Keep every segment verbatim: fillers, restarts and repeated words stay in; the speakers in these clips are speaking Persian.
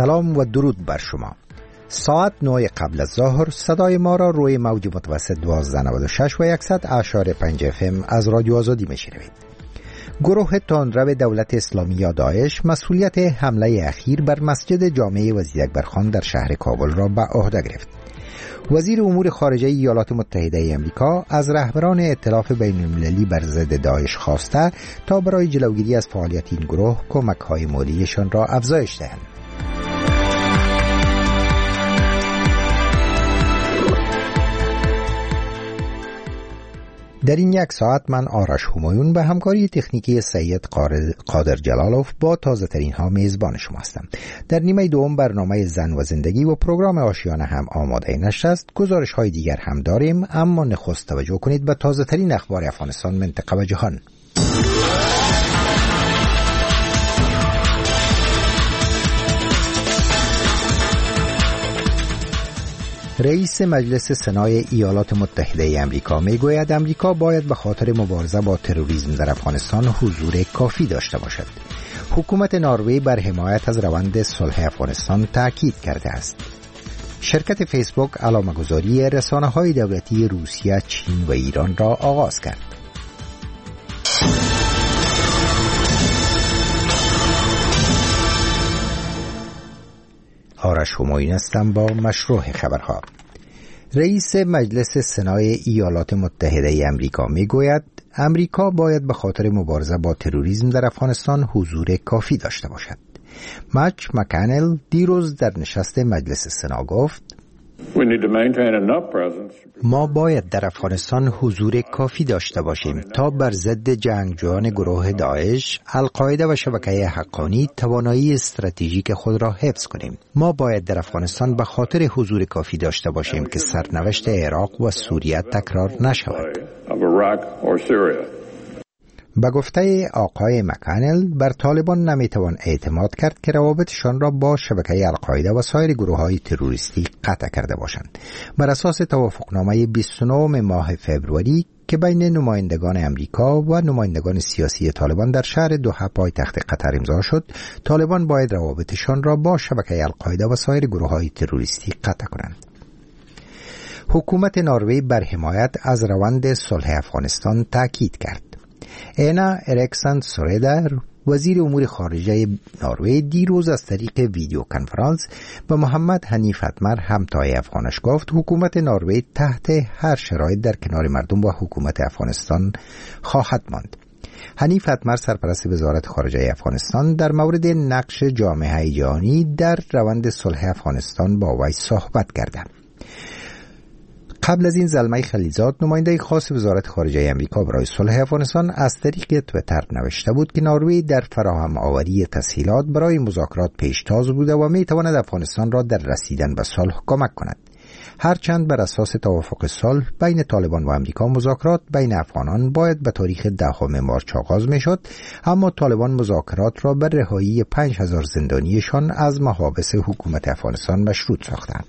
سلام و درود بر شما. ساعت نه قبل از ظهر صدای ما را روی موج متوسط دوازده نود و شش و صد اعشار پنج اف ام از رادیو آزادی میشنوید. گروه تندرو دولت اسلامی یا داعش مسئولیت حمله اخیر بر مسجد جامع وزیر اکبر خان در شهر کابل را به عهده گرفت. وزیر امور خارجه ایالات متحده آمریکا از رهبران ائتلاف بین المللی بر ضد داعش خواسته تا برای جلوگیری از فعالیت این گروه کمک‌های مالیشان را افزایش دهند. در این یک ساعت من آرش همایون به همکاری تکنیکی سید قادر جلالوف با تازه ترین ها میزبان شما هستم. در نیمه دوم برنامه زن و زندگی و پروگرام آشیانه هم آماده نشست. گزارش های دیگر هم داریم، اما نخست توجه کنید به تازه ترین اخبار افغانستان، منطقه و جهان. رئیس مجلس سنای ایالات متحده آمریکا میگوید آمریکا باید به خاطر مبارزه با تروریسم در افغانستان حضور کافی داشته باشد. حکومت نروژ بر حمایت از روند صلح افغانستان تاکید کرده است. شرکت فیسبوک علامه‌گذاری رسانه‌های دولتی روسیه، چین و ایران را آغاز کرد. آرش همایون هستم با مشروع خبرها. رئیس مجلس سنای ایالات متحده آمریکا میگوید آمریکا باید به خاطر مبارزه با تروریسم در افغانستان حضور کافی داشته باشد. مچ مکانل دیروز در نشست مجلس سنا گفت ما باید در افغانستان حضور کافی داشته باشیم تا بر ضد جنگجویان گروه داعش، القاعده و شبکه حقانی توانایی استراتژیک خود را حفظ کنیم. ما باید در افغانستان به خاطر حضور کافی داشته باشیم که سرنوشت عراق و سوریه تکرار نشود. به گفته آقای مکانل، بر طالبان نمیتوان اعتماد کرد که روابطشان را با شبکه القاعده و سایر گروه‌های تروریستی قطع کرده باشند. بر اساس توافقنامه بیست و نه ماه فوریه که بین نمایندگان امریکا و نمایندگان سیاسی طالبان در شهر دوحه پایتخت قطر امضا شد، طالبان باید روابطشان را با شبکه القاعده و سایر گروه‌های تروریستی قطع کنند. حکومت نروژ بر حمایت از روند صلح افغانستان تاکید کرد. اینا اریکسن سوریدر، وزیر امور خارجه نروژ، دیروز از طریق ویدیو کنفرانس به محمد حنیف اتمر همتای افغانش گفت حکومت نروژ تحت هر شرایط در کنار مردم و حکومت افغانستان خواهد ماند. حنیف اتمر سرپرست وزارت خارجه افغانستان در مورد نقش جامعه جهانی در روند صلح افغانستان با وی صحبت کرد. قبل از این زلمه خلیلزاد، نماینده خاص وزارت خارجه آمریکا برای صلح افغانستان، از طریق توییتر نوشته بود که نروژ در فراهم آوری تسهیلات برای مذاکرات پیشتاز بوده و می تواند افغانستان را در رسیدن به صلح کمک کند. هرچند بر اساس توافق صلح بین طالبان و آمریکا مذاکرات بین افغانان باید به تاریخ دهم مارچ آغاز می شد، اما طالبان مذاکرات را بر رهایی پنج هزار زندانیشان از محابس حکومت افغانستان مشروط ساختند.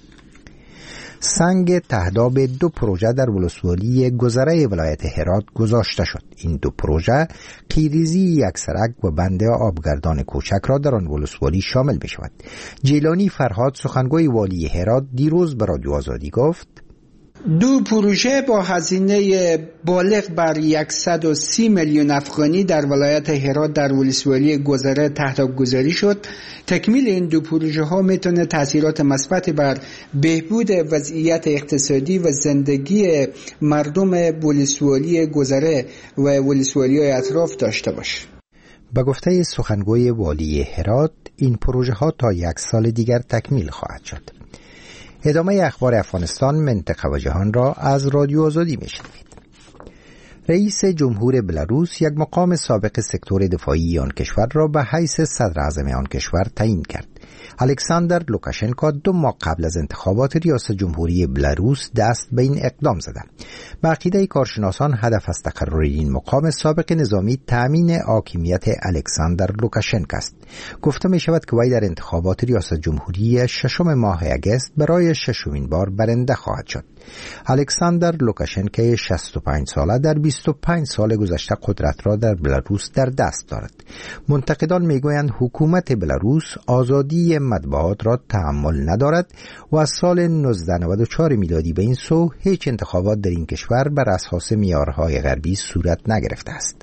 سنگ تهداب دو پروژه در ولسوالی گذره ولایت هرات گذاشته شد. این دو پروژه قیریزی یک سرک و بند آبگردان کوچک را در آن ولسوالی شامل می شود. جیلانی فرهاد، سخنگوی والی هرات، دیروز به رادیو آزادی گفت دو پروژه با هزینه بالغ بر صد و سی میلیون افغانی در ولایت هرات در ولسوالی گذره تهداب گذاری شد. تکمیل این دو پروژه ها میتونه تاثیرات مثبتی بر بهبود وضعیت اقتصادی و زندگی مردم ولسوالی گذره و ولسوالی های اطراف داشته باشه. به گفته سخنگوی والی هرات، این پروژه ها تا یک سال دیگر تکمیل خواهد شد. ادامه اخبار افغانستان، منطقه و جهان را از رادیو آزادی میشنوید. رئیس جمهور بلاروس یک مقام سابق سکتور دفاعی آن کشور را به حیث صدر اعظم آن کشور تعیین کرد. الکساندر لوکاشنکو دو ماه قبل از انتخابات ریاست جمهوری بلاروس دست به این اقدام زد. به عقیده کارشناسان هدف از تقرر این مقام سابق نظامی تأمین حاکمیت الکساندر لوکاشنکو است. گفته می شود که وی در انتخابات ریاست جمهوری ششم ماه اگست برای ششمین بار برنده خواهد شد. الکساندر لوکاشنکو شصت و پنج ساله در بیست و پنج سال گذشته قدرت را در بلاروس در دست دارد. منتقدان میگویند حکومت بلاروس آزادی مطبوعات را تحمل ندارد و از سال نوزده نود و چهار میلادی به این سو هیچ انتخابات در این کشور بر اساس معیارهای غربی صورت نگرفته است.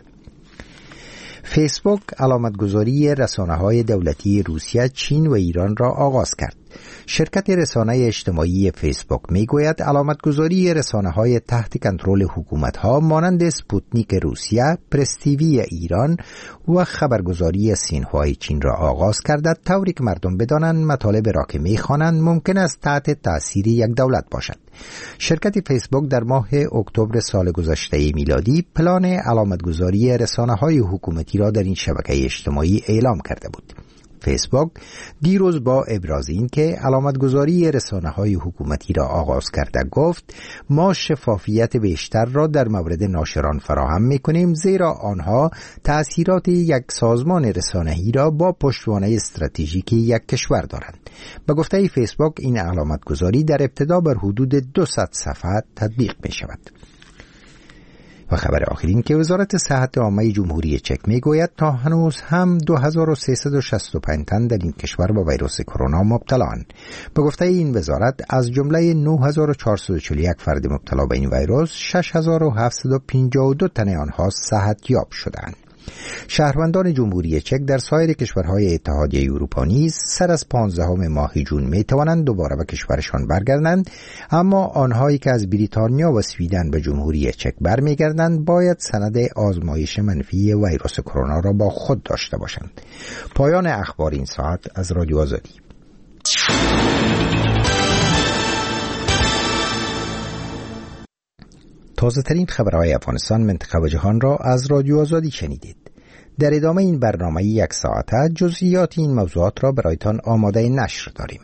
فیسبوک علامتگذاری رسانه‌های دولتی روسیه، چین و ایران را آغاز کرد. شرکت رسانه اجتماعی فیسبوک میگوید علامتگذاری رسانه‌های تحت کنترل حکومت‌ها مانند سپوتنیک روسیه، پرس تیوی ایران و خبرگزاری سینهوای چین را آغاز کرده، طوری که مردم بدانند مطالب را که می‌خوانند ممکن است تحت تأثیر یک دولت باشد. شرکت فیسبوک در ماه اکتبر سال گذشته میلادی پلان علامتگذاری رسانه‌های حکومتی را در این شبکه اجتماعی اعلام کرده بود. فیسبوک دیروز با ابراز این که علامتگذاری رسانه‌های حکومتی را آغاز کرده گفت ما شفافیت بیشتر را در مورد ناشران فراهم می‌کنیم، زیرا آنها تأثیرات یک سازمان رسانه‌ای را با پشتوانه استراتژیکی یک کشور دارند. به گفته فیسبوک این علامتگذاری در ابتدا بر حدود دویست صفحه تطبیق می‌شود. و خبر آخرین که وزارت صحت عامه جمهوری چک میگوید تا هنوز هم دو هزار و سیصد و شصت و پنج تن در این کشور با ویروس کرونا مبتلااند. به گفته این وزارت از جمله نه هزار و چهارصد و چهل و یک فرد مبتلا به این ویروس شش هزار و هفتصد و پنجاه و دو تن آنها صحت یاب شدند. شهروندان جمهوری چک در سایر کشورهای اتحادیه اروپا نیز سر از پانزدهم ماه جون می توانند دوباره به کشورشان برگردند، اما آنهایی که از بریتانیا و سویدن به جمهوری چک برمیگردند باید سند آزمایش منفی ویروس کرونا را با خود داشته باشند. پایان اخبار این ساعت از رادیو آزادی. تازه ترین خبرهای افغانستان، منطقه و جهان را از رادیو آزادی شنیدید. در ادامه این برنامه یک ساعته جزئیات این موضوعات را برایتان آماده نشر داریم.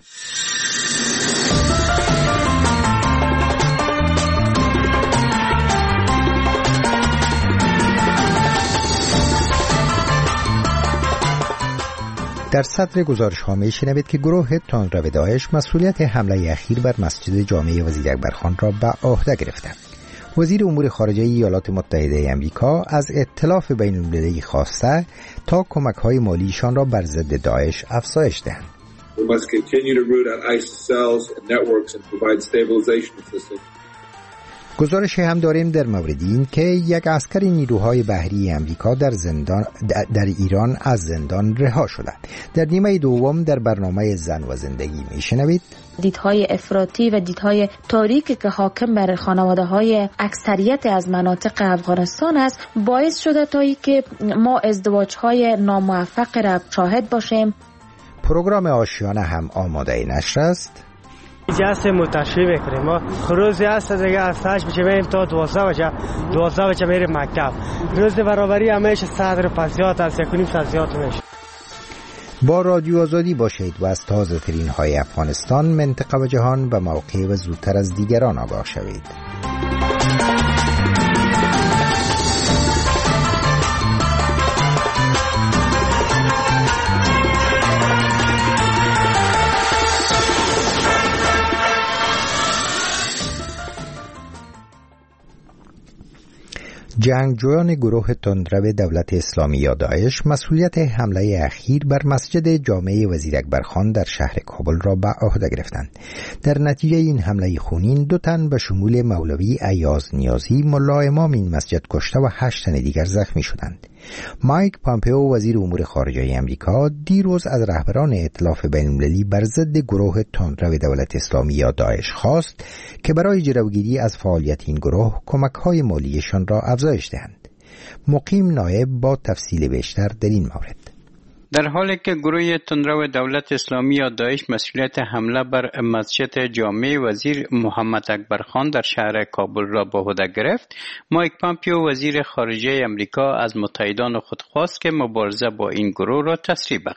در صدر گزارش ها می شنوید که گروه تندرو داعش مسئولیت حمله اخیر بر مسجد جامع وزیر اکبرخان را به عهده گرفته. وزیر امور خارجه ایالات متحده آمریکا از ائتلاف بین المللی خواسته تا کمک‌های مالیشان را بر ضد داعش افزایش دهند. گزارش هم داریم در مورد این که یک عسکر نیروهای بحری آمریکا در زندان در ایران از زندان رها شده. در نیمه دوم در برنامه زن و زندگی میشنوید دیدهای افراطی و دیدهای تاریکی که حاکم بر خانواده‌های اکثریت از مناطق افغانستان است باعث شده تا اینکه ما ازدواج‌های ناموفق را شاهد باشیم. پروگرام آشیانه هم آماده نشر است. جلسه متشریح میکنیم. ما روزی هست دیگه از هشت بچه بریم تا دوازده بچه دوازده بچه بریم مکتب. روز برابری همیشه صدر پسیات از یک و نیم ساعت میشه. با رادیو آزادی باشید و از تازه ترین های افغانستان، منطقه و جهان و موقع و زودتر از دیگران آگاه شوید. جنگجویان گروه تندرو دولت اسلامی یا داعش مسئولیت حمله اخیر بر مسجد جامع وزیر اکبرخان در شهر کابل را به عهده گرفتند. در نتیجه این حمله خونین دو تن به شمول مولوی ایاز نیازی ملا امام این مسجد کشته و هشت تن دیگر زخمی شدند. مایک پامپئو وزیر امور خارجه آمریکا دیروز از رهبران ائتلاف بین‌المللی بر ضد گروه تندرو دولت اسلامی یا داعش خواست که برای جلوگیری از فعالیت این گروه کمک‌های مالیشان را افزایش دهند. مقیم نایب با تفصیل بیشتر در این مورد. در حالی که گروه تندرو دولت اسلامی یا داعش مسئولیت حمله بر مسجد جامع وزیر محمد اکبرخان در شهر کابل را به عهده گرفت، مایک پامپئو وزیر خارجه آمریکا از متحدان خود خواست که مبارزه با این گروه را تسریع بخشند.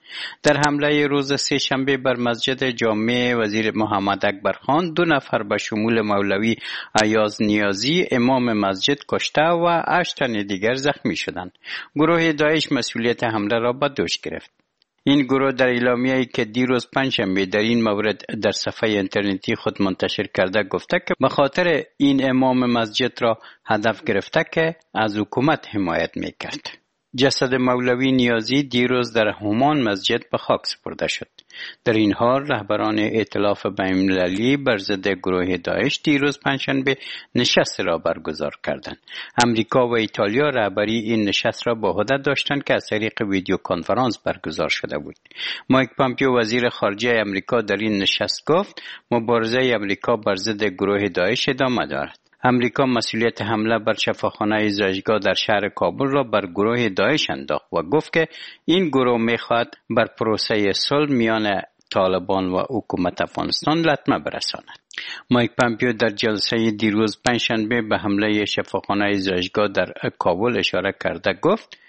در حمله روز سه شنبه بر مسجد جامع وزیر محمد اکبر خان دو نفر به شمول مولوی ایاز نیازی امام مسجد کشته و هشت تن دیگر زخمی شدند. گروه داعش مسئولیت حمله را به دوش گرفت. این گروه در اعلامیه‌ای که دیروز پنجشنبه در این مورد در صفحه اینترنتی خود منتشر کرده گفته که به خاطر این امام مسجد را هدف گرفته که از حکومت حمایت می‌کرد. جسد مولوی نیازی دیروز در همان مسجد به خاک سپرده شد. در این حال رهبران ائتلاف بین‌المللی بر ضد گروه داعش دیروز پنجشنبه نشست را برگزار کردند. امریکا و ایتالیا رهبری این نشست را به عهده داشتند که از طریق ویدیو کنفرانس برگزار شده بود. مایک پامپیو وزیر خارجه امریکا در این نشست گفت مبارزه امریکا بر ضد گروه داعش ادامه دارد. امریکا مسئولیت حمله بر شفاخانه زایشگاه در شهر کابل را بر گروه داعش انداخت و گفت که این گروه می‌خواهد بر پروسه صلح میان طالبان و حکومت افغانستان لطمه برساند. مایک پامپیو در جلسه دیروز پنجشنبه به حمله شفاخانه زایشگاه در کابل اشاره کرده گفت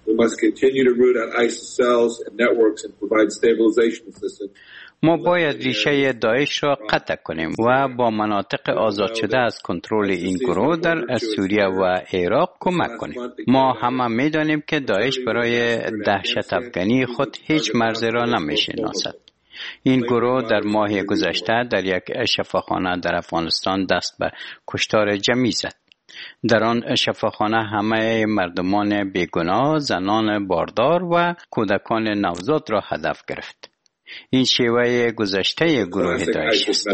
ما باید ریشه داعش را قطع کنیم و با مناطق آزاد شده از کنترل این گروه در سوریه و عراق کمک کنیم. ما همه می‌دانیم که داعش برای دهشت افغانی خود هیچ مرزی را نمی‌شناسد. این گروه در ماه گذشته در یک شفاخانه در افغانستان دست به کشتار جمعی زد. در آن شفاخانه همه مردمان بیگناه، زنان باردار و کودکان نوزاد را هدف گرفت. این شیوه گذشته گروه داعش است.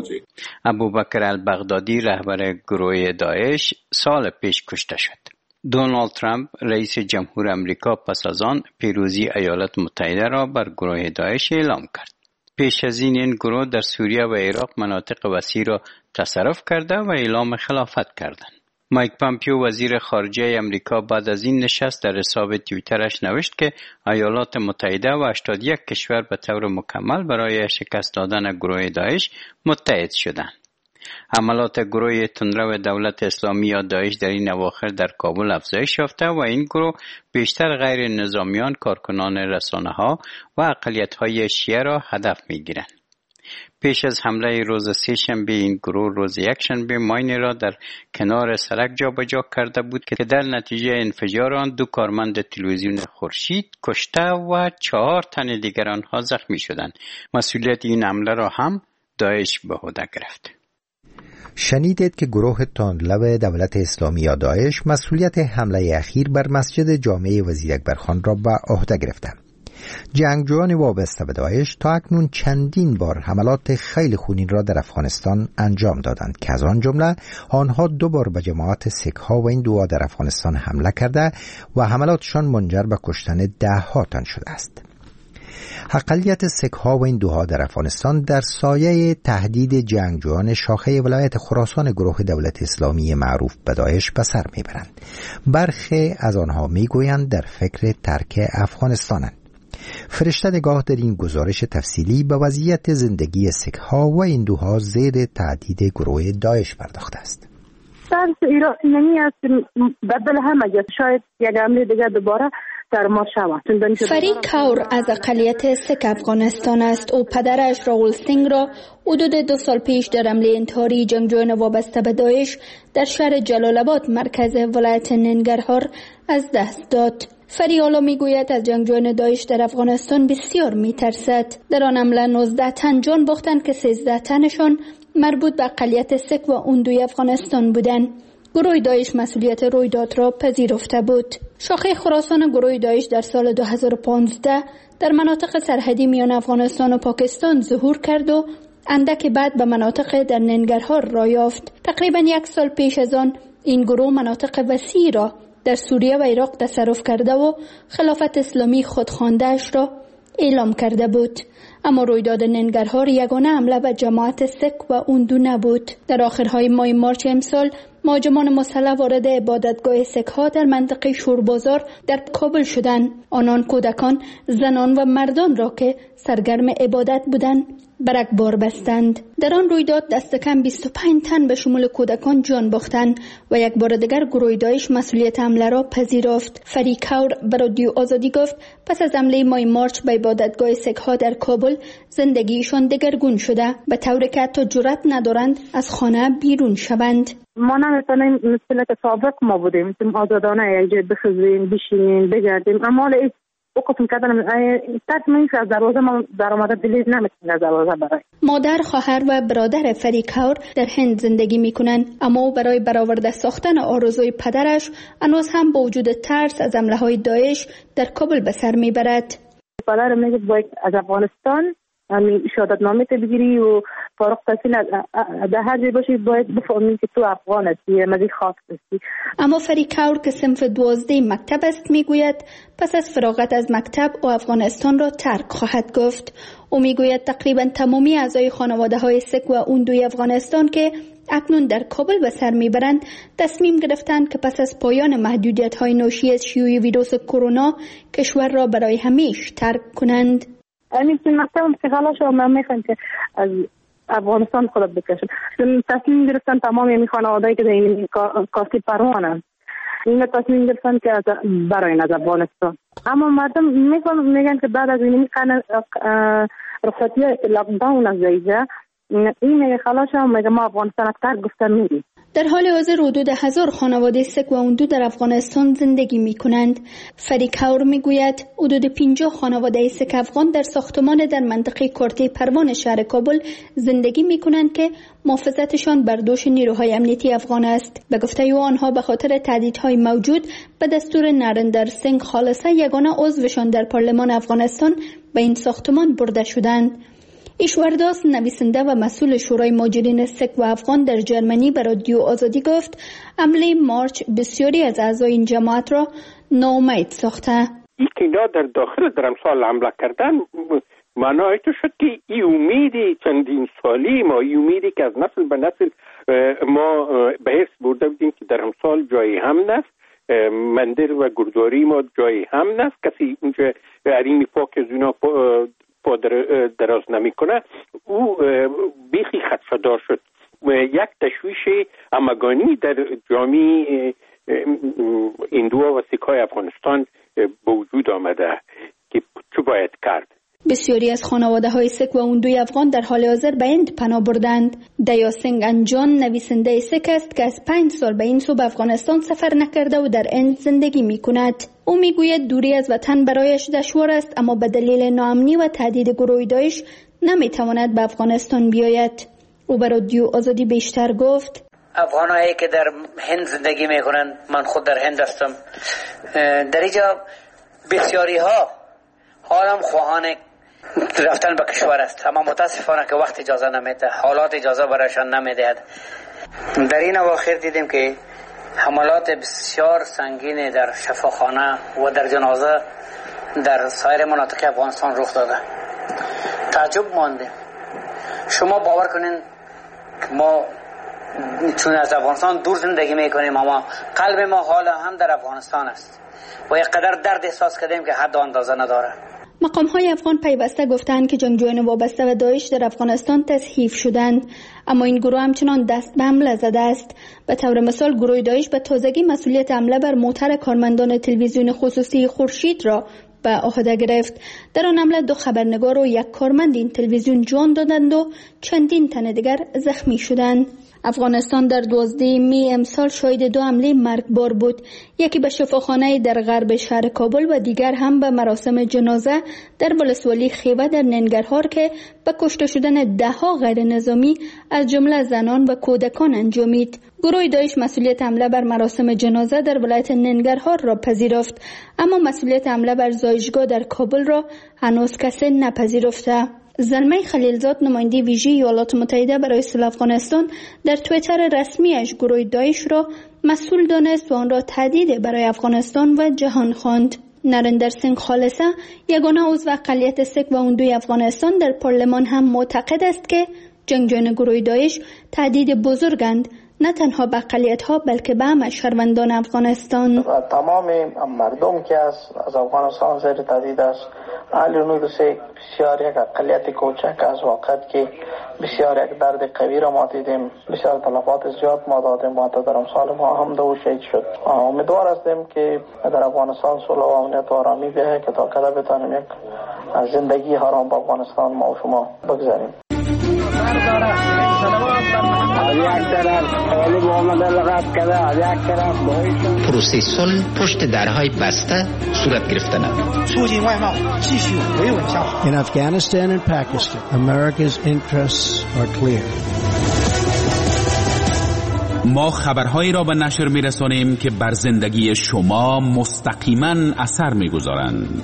ابوبکر البغدادی رهبر گروه داعش سال پیش کشته شد. دونالد ترامپ رئیس جمهور امریکا پس از آن پیروزی ایالات متحده را بر گروه داعش اعلام کرد. پیش از این این گروه در سوریه و عراق مناطق وسیع را تصرف کرده و اعلام خلافت کردند. مایک پامپیو وزیر خارجه امریکا بعد از این نشست در حساب توییترش نوشت که ایالات متحده و هشتاد و یک کشور به طور مکمل برای شکست دادن گروه داعش متحد شدند. حملات گروه تندرو دولت اسلامی یا داعش در این اواخر در کابل افزایش یافته و این گروه بیشتر غیر نظامیان، کارکنان رسانه‌ها و اقلیت‌های شیعه را هدف می‌گیرند. پیش از حمله روز سه شنبه این گروه روز یک شنبه ماین را در کنار سرک جابجا کرده بود که در نتیجه انفجار آن دو کارمند تلویزیون خورشید کشته و چهار تن دیگر آنها زخمی شدند. مسئولیت این حمله را هم داعش به عهده گرفت. شنیدید که گروه تندلو دولت اسلامی یا داعش مسئولیت حمله اخیر بر مسجد جامع وزیر اکبر خان را به عهده گرفته. جنگجویان وابسته به داعش تا اکنون چندین بار حملات خیلی خونین را در افغانستان انجام دادند که از آن جمله آنها دو بار به جماعت سک‌ها و هندوها در افغانستان حمله کرده و حملاتشان منجر به کشتن ده ها تن شده است. اقلیت سک‌ها و هندوها در افغانستان در سایه تهدید جنگجویان شاخه ولایت خراسان گروه دولت اسلامی معروف به داعش به سر میبرند. برخی از آنها میگویند در فکر ترک افغانستانند. فرشته نگاه در این گزارش تفصیلی به وضعیت زندگی سک‌ها و هندوها زیر تهدید گروه داعش پرداخته است. ترس ایران نمی است بدل همه شاید یک حمله دیگه دوباره در ما شود. فرید کور از اقلیت سک افغانستان است. او پدرش راول سینگ را حدود دو سال پیش در حمله انتحاری جنگجویان وابسته به داعش در شهر جلال آباد مرکز ولایت ننگرهار از دست داد. فریالا میگوید از جنگجویان داعش در افغانستان بسیار میترسد. در آن حمله نوزده تن جان باختند که سیزده تنشان مربوط به اقلیت سک و اوندوی افغانستان بودند. گروه داعش مسئولیت رویداد را پذیرفته بود. شاخه خراسان گروه داعش در سال دو هزار و پانزده در مناطق سرحدی میان افغانستان و پاکستان ظهور کرد و اندک بعد به مناطق در ننگرهار را یافت. تقریبا یک سال پیش از آن این گروه مناطق وسیع را در سوریه و عراق تصرف کرده و خلافت اسلامی خودخوانده‌اش را اعلام کرده بود. اما رویداد ننگرهار یگانه حمله به جماعت سک و اوندو نبود. در آخرهای ماه مارچ امسال مهاجمان مسلح وارد عبادتگاه سک‌ها در منطقه شوربازار در کابل شدند. آنان کودکان، زنان و مردان را که سرگرم عبادت بودند برک بار بستند. در آن رویداد دست کم بیست و پنج تن به شمول کودکان جان باختند و یک بار دیگر گروه داعش مسئولیت حمله را پذیرفت. فری کور به رادیو آزادی گفت پس از حمله ماه مارچ به عبادتگاه سیک‌ها در کابل زندگیشان دگرگون شده، به طوری که حتی جرأت ندارند از خانه بیرون شوند. ما نمیتونیم مثل که سابق ما بودیم، مثل آزادانه یک جای بخزیم، بشینیم، بگردیم، اما حالا وقت می‌کردن تکمیل از دروازه ما در آمده دلید نمیتونیم از دروازه برای. مادر، خواهر و برادر فری کور در هند زندگی میکنند، اما برای برآورده ساختن آرزوی پدرش هنوز هم با وجود ترس از حمله‌های داعش در کابل به سر میبرد. پدر میگه باید از افغانستان همین شهادتنامه تو بگیری و فارغ التحصیل در هر جای باشی باید بفهمی که تو افغان هستی، مزی خاص هستی. اما فری کور که صنف دوازده مکتب است میگوید پس از فراغت از مکتب او افغانستان را ترک خواهد گفت. او میگوید تقریبا تمامی اعضای خانواده های سک و اون دوی افغانستان که اکنون در کابل به سر میبرند تصمیم گرفتند که پس از پایان محدودیت های ناشی از شیوع ویروس کرونا کشور را برای همیشه ترک کنند. یعنی که مکتبم که خلاص شد من میخوام که از افغانستان خود بکشم. تصمیم گرفتن تمام این خانواده‌ای که در این کاستی پروانن این تصمیم گرفتن که از برای از افغانستان. اما مردم میگن میگن که بعد از این رخصتی لاک داون از اینجا این میگه خلاص شد میگه ما افغانستان ترک گفتن میری. در حال حاضر حدود هزار خانواده سک و اوندو در افغانستان زندگی می کنند. فری کور می گوید حدود پنجاه خانواده سک افغان در ساختمان در منطقه کارته پروان شهر کابل زندگی می کنند که محافظتشان بر دوش نیروهای امنیتی افغان است. به گفته او آنها به خاطر تهدیدهای موجود به دستور نریندر سینگ خالصه یگانه عضوشان در پارلمان افغانستان به این ساختمان برده شدند. ایشورداس نویسنده و مسئول شورای مهاجرین سک و افغان در جرمنی به رادیو آزادی گفت حمله مارچ بسیاری از اعضای این جماعت را ناامید ساخته. این که اینا در داخل درمسال حمله کردن معنای تو شد که این امیدی چندین سالی ما، این امیدی که از نسل به نسل ما به حس برده بودیم که درمسال جای امن است، مندر و گردواری ما جای امن است، کسی اونجا حریم پاک از اونا پا دراز نمی کنه، او بیخی خدشه‌دار شد. یک تشویش همگانی در جامعه هندوها و سیک‌های افغانستان به وجود آمده که چه باید کرد. بسیاری از خانواده های سک و اوندوی افغان در حال حاضر به هند پناه بردند. دیا سنگ انجان نویسنده سک است که از پنج سال به این سو به افغانستان سفر نکرده و در هند زندگی می کند. او می گوید دوری از وطن برایش دشوار است، اما به دلیل ناامنی و تهدید گروه داعش نمی تواند به افغانستان بیاید. او به رادیو آزادی بیشتر گفت افغانایی که در هند زندگی می کنند، من خود در هند هستم، در اینجا بسیاری ها حالم خواهان رفتن به کشور است، اما متاسفانه که وقت اجازه نمیده، حالات اجازه برایشان نمیدهد. در این اواخر دیدیم که حملات بسیار سنگین در شفاخانه و در جنازه در سایر مناطق افغانستان رخ داده. تعجب ماندیم. شما باور کنین ما چون از افغانستان دور زندگی میکنیم اما قلب ما حالا هم در افغانستان است و یک قدر درد احساس کردیم که حد و اندازه نداره. مقام های افغان پیوسته گفتند که جنگجویان وابسته به داعش در افغانستان تضعیف شدند، اما این گروه همچنان دست به حمله زده است. به طور مثال گروه داعش به تازگی مسئولیت حمله بر موتر کارمندان تلویزیون خصوصی خورشید را به عهده گرفت. در آن حمله دو خبرنگار و یک کارمند این تلویزیون جان دادند و چندین تن دیگر زخمی شدند. افغانستان در دوازده می امسال شاهد دو حمله مرگبار بود، یکی به شفاخانه در غرب شهر کابل و دیگر هم به مراسم جنازه در ولسوالی خیوه در ننگرهار که به کشته شدن ده ها غیر نظامی از جمله زنان و کودکان انجامید. گروه داعش مسئولیت حمله بر مراسم جنازه در ولایت ننگرهار را پذیرفت، اما مسئولیت حمله بر زایشگاه در کابل را هنوز کسی نپذیرفته. زلمه خلیلزاد نماینده ویژه ایالات متحده برای صلح افغانستان در توییتر رسمیش گروه داعش را مسئول دانست و آن را تهدید برای افغانستان و جهان خواند. نریندر سینگ خالصه یگانه عضو اقلیت سک و اوندوی افغانستان در پارلمان هم معتقد است که جنگجویان گروه داعش تهدید بزرگند، نه تنها به اقلیت‌ها بلکه به همه شهروندان افغانستان. تمام مردم که از از افغانستان زیر تهدید است. اهل نورس بسیار یک اقلیت کوچک از وقت که بسیار یک درد قوی را ما دیدیم، بسیار تلفات زیاد ما دادیم و در امسال ما هم دو شهید شد. امیدوار هستیم که در افغانستان صلح و امنیت و آرامی بیاید که تا کده بتانیم یک زندگی آرام با افغانستان ما و شما بگذاریم. پروسه صلح پشت درهای بسته صورت گرفتن. In Afghanistan and Pakistan, America's interests are clear. ما خبرهایی را به نشر می‌رسانیم که بر زندگی شما مستقیما اثر می‌گذارند.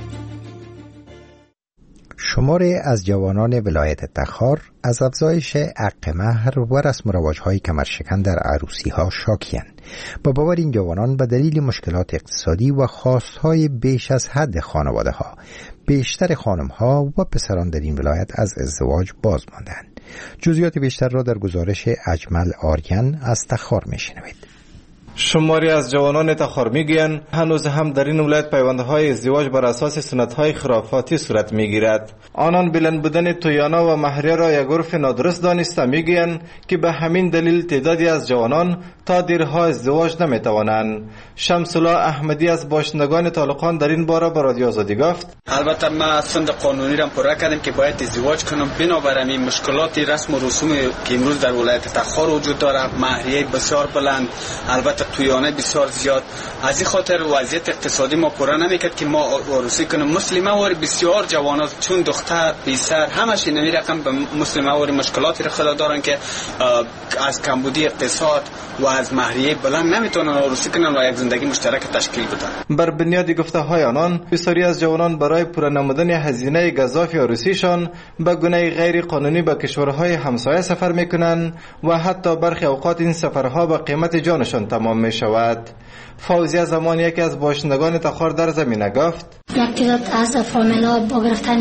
شماری از جوانان ولایت تخار از افزایش حق مهر و رسم و رواج‌های کمرشکن در عروسی‌ها شاکی‌اند. با باور این جوانان به دلیل مشکلات اقتصادی و خواستهای بیش از حد خانواده‌ها، بیشتر خانم‌ها و پسران در این ولایت از ازدواج باز ماندند. جزئیات بیشتر را در گزارش اجمل آریان از تخار می‌شنوید. شماری از جوانان تخار میگویند هنوز هم در این ولایت پیوندهای ازدواج بر اساس سنت‌های خرافاتی صورت میگیرد. آنان بلند بودن تویانا و مهریه را یک عرف نادرست دانسته میگویند که به همین دلیل تعدادی از جوانان تا دیرها ازدواج نمیتوانند. شمس الله احمدی از باشندگان طالقان در این باره به رادیو آزادی گفت: البته ما سند قانونی را پوره کردیم که باید ازدواج کنم، بنابر همین مشکلات رسم و رسوم که امروز در ولایت تخار وجود دارد، مهریه بسیار بلند، البته تویانه بسیار زیاد، از این خاطر وضعیت اقتصادی ما پوره نمیکرد که ما عروسی کنیم. مسلمه واری بسیار جوانان چون دختر پسر همش این رقم به مسلمه واری مشکلاتی را خدا دارن که از کمبودی اقتصاد و از مهریه بلند نمیتونن عروسی کنن و یک زندگی مشترک تشکیل بدن. بر بنیاد گفته های آنان بسیاری از جوانان برای پوره نمودن هزینه گزاف عروسیشان به گونه غیر قانونی به کشورهای همسایه سفر میکنن و حتی برخی اوقات این سفرها به قیمت جانشان تمام می شود. فوزیه زمان یکی از باشندگان تخار در زمینه گفت: یک تعداد از فامیلا با گرفتن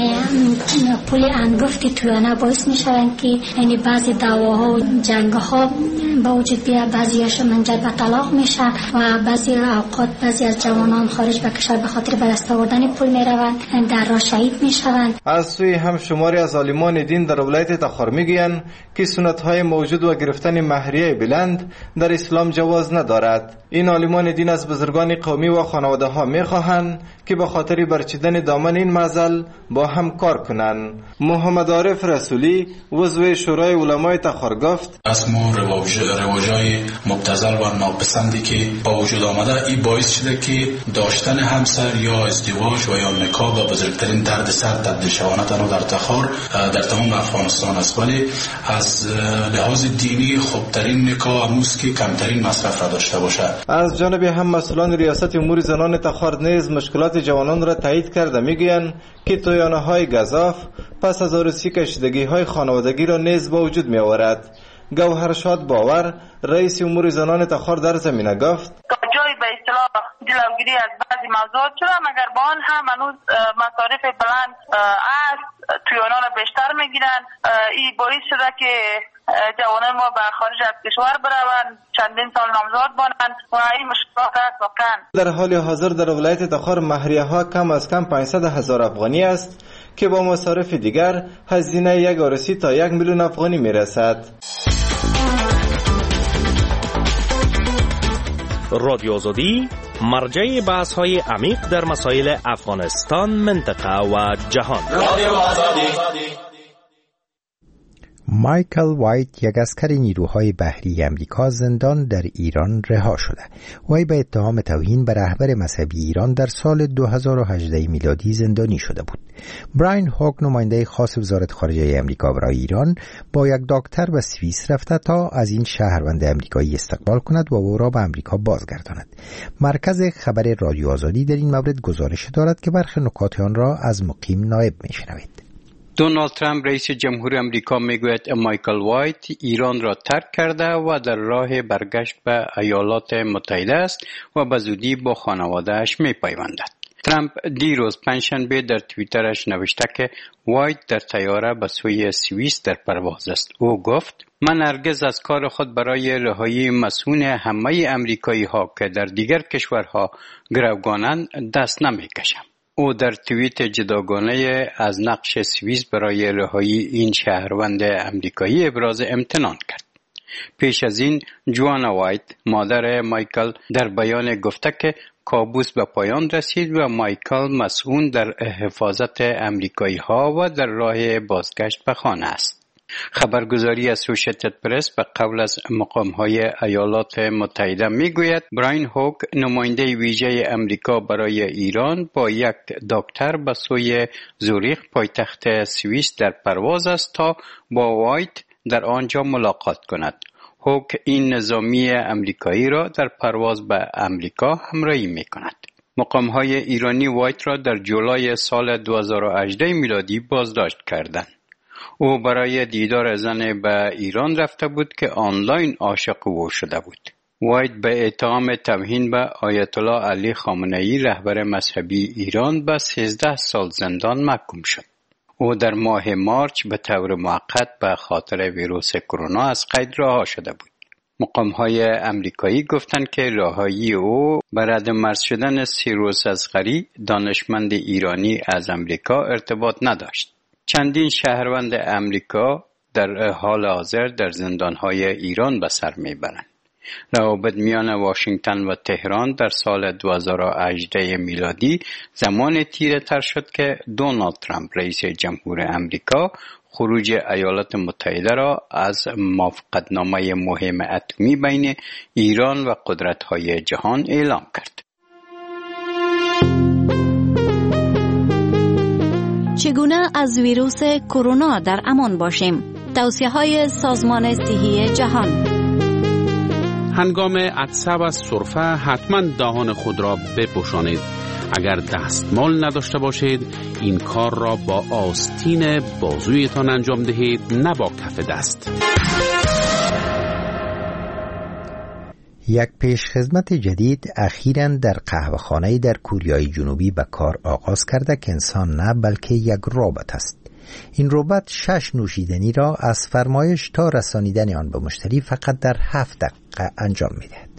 پول انگفت تویانه باعث می شوند که یعنی بعضی دعواها و جنگها با وجود بیاد، بعضیش منجر به طلاق میشه و بعضی اوقات بعضی از جوانان خارج به کشور به خاطر به دست آوردن پول می روند در راه شهید می شوند. از سوی هم شماری از عالمان دین در ولایت تخار میگویند که سنت های موجود و گرفتن مهریه بلند در اسلام جواز ندارد. این عالمان دین از بزرگان قومی و خانواده ها می خواهند که به خاطر برچیدن دامن این معضل با هم کار کنند. محمد عارف رسولی عضو شورای علمای تخار گفت: رسم و رواج‌های مبتذل و ناپسندی که با وجود آمده این باعث شده که داشتن همسر یا ازدواج و یا نکاح به بزرگترین دردسر تبدیل شوند. تنها در تخار در تمام افغانستان است، ولی از لحاظ دینی خوبترین نکاح اموز که کمترین مصرف را داشته باشد. از جانب هم مسئولان ریاست امور زنان تخار نیز مشکلات جوانان را تایید کرده میگویند که تویانه‌های گزاف پس از عروسی کشیدگی‌های خانوادگی را نیز با وجود می‌آورد. گوهرشاد باور رئیس امور زنان تخار در زمینه گفت: جای به اصطلاح جلوگیری از بعضی موضوعات شده، مگر با آن هم هنوز مصارف بلند است، تویانا را بیشتر میگیرند. این باعث شده که جوانان ما به خارج از کشور بروند، چندین سال نامزاد بانند و این مشکلات است واقعا. در حال حاضر در ولایت تخار مهریه ها کم از کم پانصد هزار افغانی است که با مصارف دیگر هزینه یک عروسی تا یک میلیون افغانی میرسد. رادیو آزادی مرجع بحث های عمیق در مسائل افغانستان، منطقه و جهان. رادیو آزادی. مایکل وایت، یک اسکر نیروهای بحری امریکا، زندان در ایران رها شده. وی به اتهام توهین به رهبر مذهبی ایران در سال دو هزار و هجده میلادی زندانی شده بود. براین هوک، نماینده خاص وزارت خارجه امریکا برای ایران، با یک دکتر به سوئیس رفته تا از این شهروند امریکایی استقبال کند و او را به امریکا بازگرداند. مرکز خبر رادیو آزادی در این مورد گزارش دارد که برخی نکات آن را از مقیم نایب میشنوید. دونالد ترامپ رئیس جمهور امریکا میگوید مایکل وایت ایران را ترک کرده و در راه برگشت به ایالات متحده است و به زودی با خانواده‌اش میپیوندد. ترامپ دیروز پنجشنبه در توییترش نوشته که وایت در طیاره به سوی سوئیس در پرواز است. او گفت: من هرگز از کار خود برای رهایی مسئول همه امریکایی ها که در دیگر کشورها گروگانند دست نمی کشم. او در توییت جداگانه از نقش سوئیس برای رهایی این شهروند امریکایی ابراز امتنان کرد. پیش از این جوانا وایت مادر مایکل در بیان گفته که کابوس به پایان رسید و مایکل مسئول در حفاظت امریکایی ها و در راه بازگشت به خانه است. خبرگزاری اسوشیتد پرس به قول از مقام‌های ایالات متحده میگوید براین هوک نماینده ویژه امریکا برای ایران با یک دکتر به سوی زوریخ پایتخت سوئیس در پرواز است تا با وایت در آنجا ملاقات کند. هوک این نظامی امریکایی را در پرواز به امریکا همراهی می‌کند. مقام‌های ایرانی وایت را در جولای سال دو هزار و هجده میلادی بازداشت کردند. او برای دیدار زن به ایران رفته بود که آنلاین عاشق او شده بود. وایت به اتهام توهین به آیت الله علی خامنه‌ای رهبر مذهبی ایران به سیزده سال زندان محکوم شد. او در ماه مارچ به طور موقت به خاطر ویروس کرونا از قید رها شده بود. مقام‌های امریکایی گفتند که رهایی او به ردمرز شدن سیروس اصغری دانشمند ایرانی از امریکا ارتباط نداشت. چندین شهروند امریکا در حال حاضر در زندان‌های ایران به سر می‌برند. روابط میان واشنگتن و تهران در سال دو هزار و هجده میلادی زمان تیره تر شد که دونالد ترامپ رئیس جمهور امریکا خروج ایالات متحده را از موافقتنامه مهم اتمی بین ایران و قدرت‌های جهان اعلام کرد. چگونه از ویروس کرونا در امان باشیم؟ توصیه‌های سازمان صحی جهان. هنگام عطسه و سرفه حتما دهان خود را بپوشانید. اگر دستمال نداشته باشید این کار را با آستین بازویتان انجام دهید، نه با کف دست. یک پیشخدمت جدید اخیراً در قهوه‌خانه‌ای در کوریای جنوبی به کار آغاز کرده که انسان نه بلکه یک ربات است. این ربات شش نوشیدنی را از فرمایش تا رسانیدن آن به مشتری فقط در هفت دقیقه انجام می‌دهد.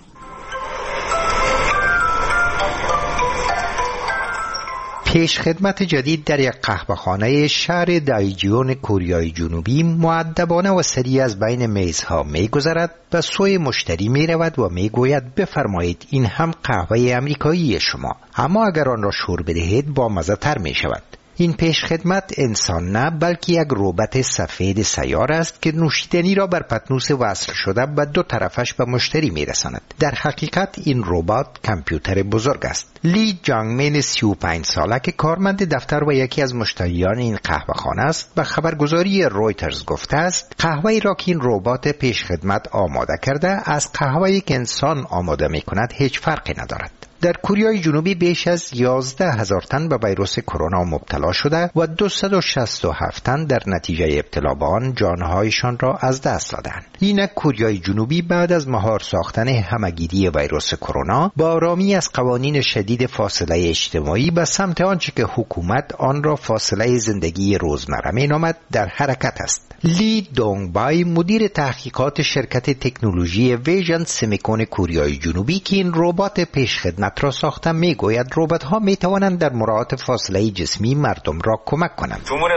پیش خدمت جدید در یک قهوه‌خانه شهر دایجیون کوریای جنوبی مؤدبانه و سریع از بین میزها می‌گذرد، به سوی مشتری می‌رود و می‌گوید بفرمایید این هم قهوه امریکایی شما، اما اگر آن را شور بدهید با مزه تر می‌شود. این پیش خدمت انسان نه بلکه یک ربات سفید سیار است که نوشیدنی را بر پتنوس وصل شده به دو طرفش به مشتری میرساند. در حقیقت این ربات کامپیوتر بزرگ است. لی جانگمن سی و پنج ساله که کارمند دفتر و یکی از مشتریان این قهوه‌خانه است به خبرگزاری رویترز گفته است قهوه‌ای را که این ربات پیش خدمت آماده کرده از قهوه‌ای که انسان آماده می‌کند هیچ فرقی ندارد. در کوریای جنوبی بیش از یازده هزار تن به ویروس کرونا مبتلا شده و دویست و شصت و هفت تن در نتیجه ابتلا به آن جانهایشان را از دست دادند. اینک کوریای جنوبی بعد از مهار ساختن همگیری ویروس کرونا با آرامی از قوانین شدید فاصله اجتماعی به سمت آنچه که حکومت آن را فاصله زندگی روزمره مینامد در حرکت است. لی دونگبای مدیر تحقیقات شرکت تکنولوژی ویژن سمیکون کوریای جنوبی که این ربات پیش خدمت را ساخته میگوید ربات ها می توانند در مراعات فاصله جسمی مردم را کمک کنند.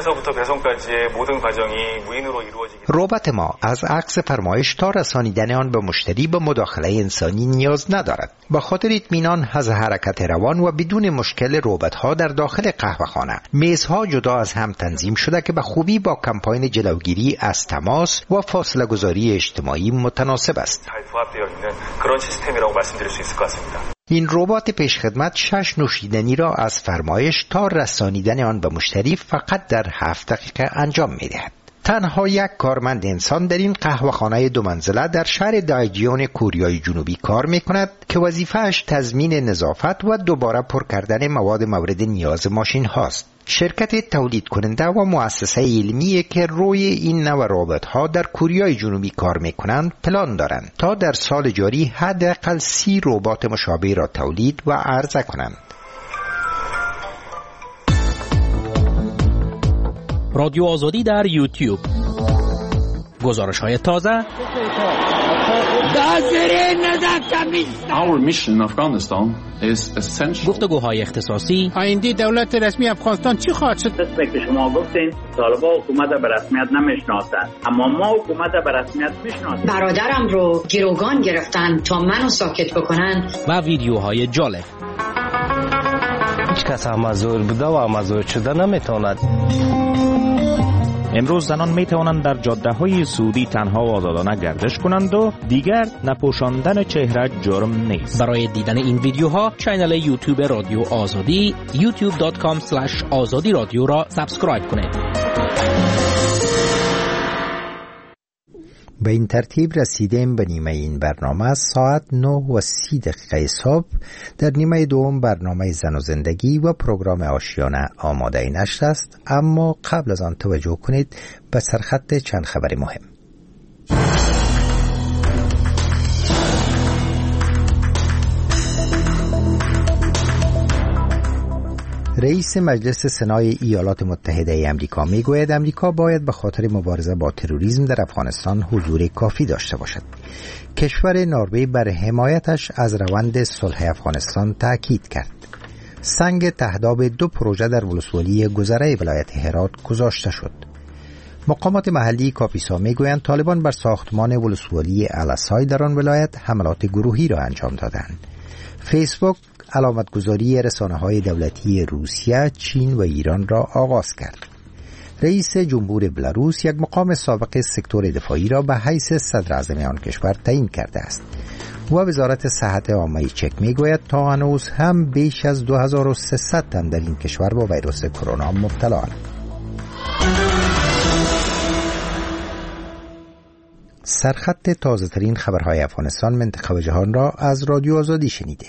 ربات ما از عکس فرمایش تا رسانیدن آن به مشتری به مداخله انسانی نیاز ندارد. به خاطر اطمینان از حرکت روان و بدون مشکل ربات ها در داخل قهوه‌خانه میزها جدا از هم تنظیم شده که به خوبی با کمپاین جلوگیری از تماس و فاصله گذاری اجتماعی متناسب است. این ربات پیشخدمت شش نوشیدنی را از فرمایش تا رسانیدن آن به مشتری فقط در هفت دقیقه انجام می‌دهد. تنها یک کارمند انسان در این قهوه‌خانه دو منزله در شهر دایجیون کوریای جنوبی کار می‌کند که وظیفه‌اش تضمین نظافت و دوباره پر کردن مواد مورد نیاز ماشین هاست. شرکت تولید کننده و مؤسسه علمی که روی این نوع ربات‌ها در کوریای جنوبی کار می‌کنند پلان دارند تا در سال جاری حداقل سی ربات مشابه را تولید و عرضه کنند. رادیو آزادی در یوتیوب. گزارش های تازه. Our mission in Afghanistan is essential. گفتگوهای اختصاصی. آینده دولت رسمی افغانستان چی خواهد شد؟ قسمی که شما گفتین طالبان حکومت به رسمیت نمیشناسند، اما ما حکومت به رسمیت میشناسیم. برادرم رو گروگان گرفتن تا منو ساکت بکنن. و ویدیوهای جالب. هیچ کس مزور بوده و مزور شده نمیتواند. امروز زنان می توانند در جاده های سعودی تنها و آزادانه گردش کنند و دیگر نپوشاندن چهره جرم نیست. برای دیدن این ویدیوها کانال یوتیوب رادیو آزادی یوتیوب دات کام اسلش آزادی رادیو را سابسکرایب کنید. به این ترتیب رسیدیم به نیمه این برنامه. ساعت نه و سی دقیقه صبح در نیمه دوم برنامه زن و زندگی و پروگرام آشیانه آماده نشر است، اما قبل از آن توجه کنید به سرخط چند خبر مهم. رئیس مجلس سنای ایالات متحده امریکا میگوید امریکا باید به خاطر مبارزه با تروریسم در افغانستان حضور کافی داشته باشد. کشور نروژ بر حمایتش از روند صلح افغانستان تاکید کرد. سنگ تهداب دو پروژه در ولسوالی گذره ولایت هرات گذاشته شد. مقامات محلی کاپیسا میگویند طالبان بر ساختمان ولسوالی الاسای در آن ولایت حملات گروهی را انجام دادند. فیسبوک علامتگذاری رسانه‌های دولتی روسیه، چین و ایران را آغاز کرد. رئیس جمهور بلاروس یک مقام سابق سکتور دفاعی را به حیث صدر اعظم آن کشور تعیین کرده است. و وزارت صحت عامه چک میگوید تا هنوز هم بیش از دو هزار و سیصد تن در این کشور با ویروس کرونا مبتلا اند. سرخط تازه ترین خبرهای افغانستان، منطقه و جهان را از رادیو آزادی شنیدید.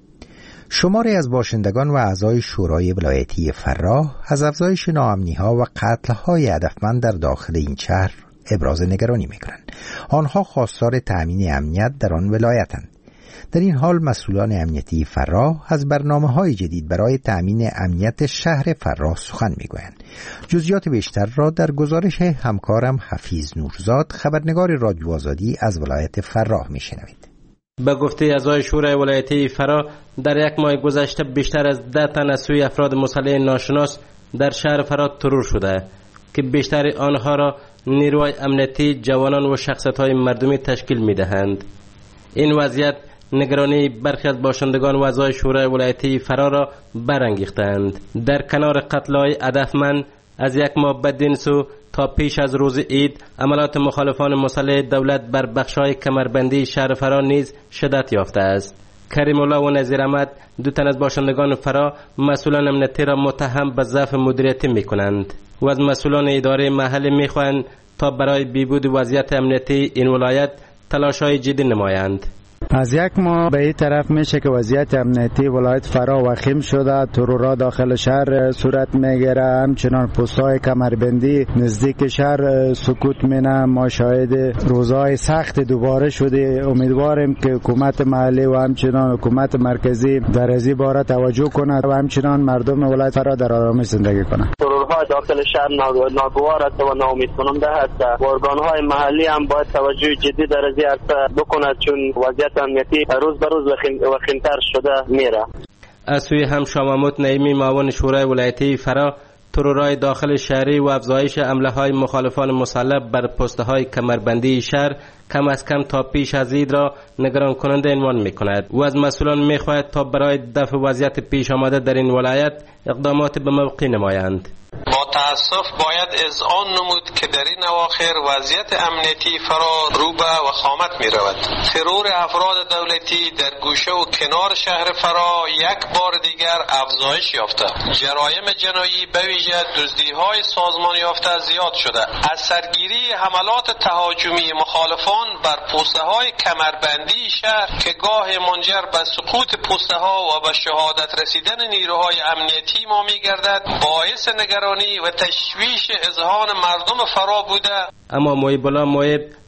شماری از باشندگان و اعضای شورای ولایتی فراه از افزایش ناامنی‌ها و قتل‌های هدفمند در داخل این شهر ابراز نگرانی می‌کنند. آنها خواستار تأمین امنیت در آن ولایتند. در این حال مسئولان امنیتی فراه از برنامه‌های جدید برای تأمین امنیت شهر فراه سخن می‌گویند. جزئیات بیشتر را در گزارش همکارم حفیظ نورزاد، خبرنگار رادیو آزادی از ولایت فراه می‌شنوید. به گفته اعضای شورای ولایتی فراه، در یک ماه گذشته بیشتر از ده تن از سوی افراد مسلح ناشناس در شهر فراه ترور شده که بیشتر آنها را نیروهای امنیتی، جوانان و شخصیت‌های مردمی تشکیل می‌دهند. این وضعیت نگرانی برخی از باشندگان و اعضای شورای ولایتی فراه را برانگیختند. در کنار قتل‌های هدفمند از یک ماه بدین سو تا پیش از روز عید، عملات مخالفان مسلح دولت بر بخش‌های کمربندی شهر فراه نیز شدت یافته است. کریم الله و نظیر احمد، دو تن از باشندگان فراه، مسئولان امنیتی را متهم به ضعف مدیریتی می‌کنند و از مسئولان اداره محلی می‌خواهند تا برای بهبود وضعیت امنیتی این ولایت تلاش‌های جدی نمایند. از یک ماه به این طرف میشه که وضعیت امنیتی ولایت فراه وخیم شده. ترورا داخل شهر صورت میگیره، همچنان پست‌های کمربندی نزدیک شهر سکوت مینه. ما شاهد روزهای سخت دوباره شده. امیدواریم که حکومت محلی و همچنان حکومت مرکزی در از این باره توجه کند و همچنان مردم ولایت فراه در آرامش زندگی کنند. ترورها داخل شهر ناگوار است و ناامید کننده است. ارگان‌های محلی هم باید توجه جدی در از این عرصه بکند، چون وضعیت امنیتی روز به روز وخیم‌تر شده میره. از سوی هم شاه محمود نعیمی، معاون شورای ولایتی فراه، ترورای داخل شهری و افزایش حمله‌های مخالفان مسلح بر پست‌های کمربندی شهر کم از کم تا پیش از عید را نگران کننده عنوان می‌کند و از مسئولان می‌خواهد تا برای دفع وضعیت پیش آمده در این ولایت اقدامات به موقع نمایند. با تأسف باید اذعان نمود که در این اواخر وضعیت امنیتی فراه رو به وخامت می رود. ترور افراد دولتی در گوشه و کنار شهر فراه یک بار دیگر افزایش یافته. جرایم جنایی به ویژه دزدی‌های سازمان یافته زیاد شده. از سرگیری حملات تهاجمی مخالفان بر پوسته‌های کمربندی شهر که گاه منجر به سقوط پوسته‌ها و به شهادت رسیدن نیروهای امنیتی ما می‌گردد، باعث نگرانی و تشویش اذهان مردم فراه بوده. اما محیب الله محیب،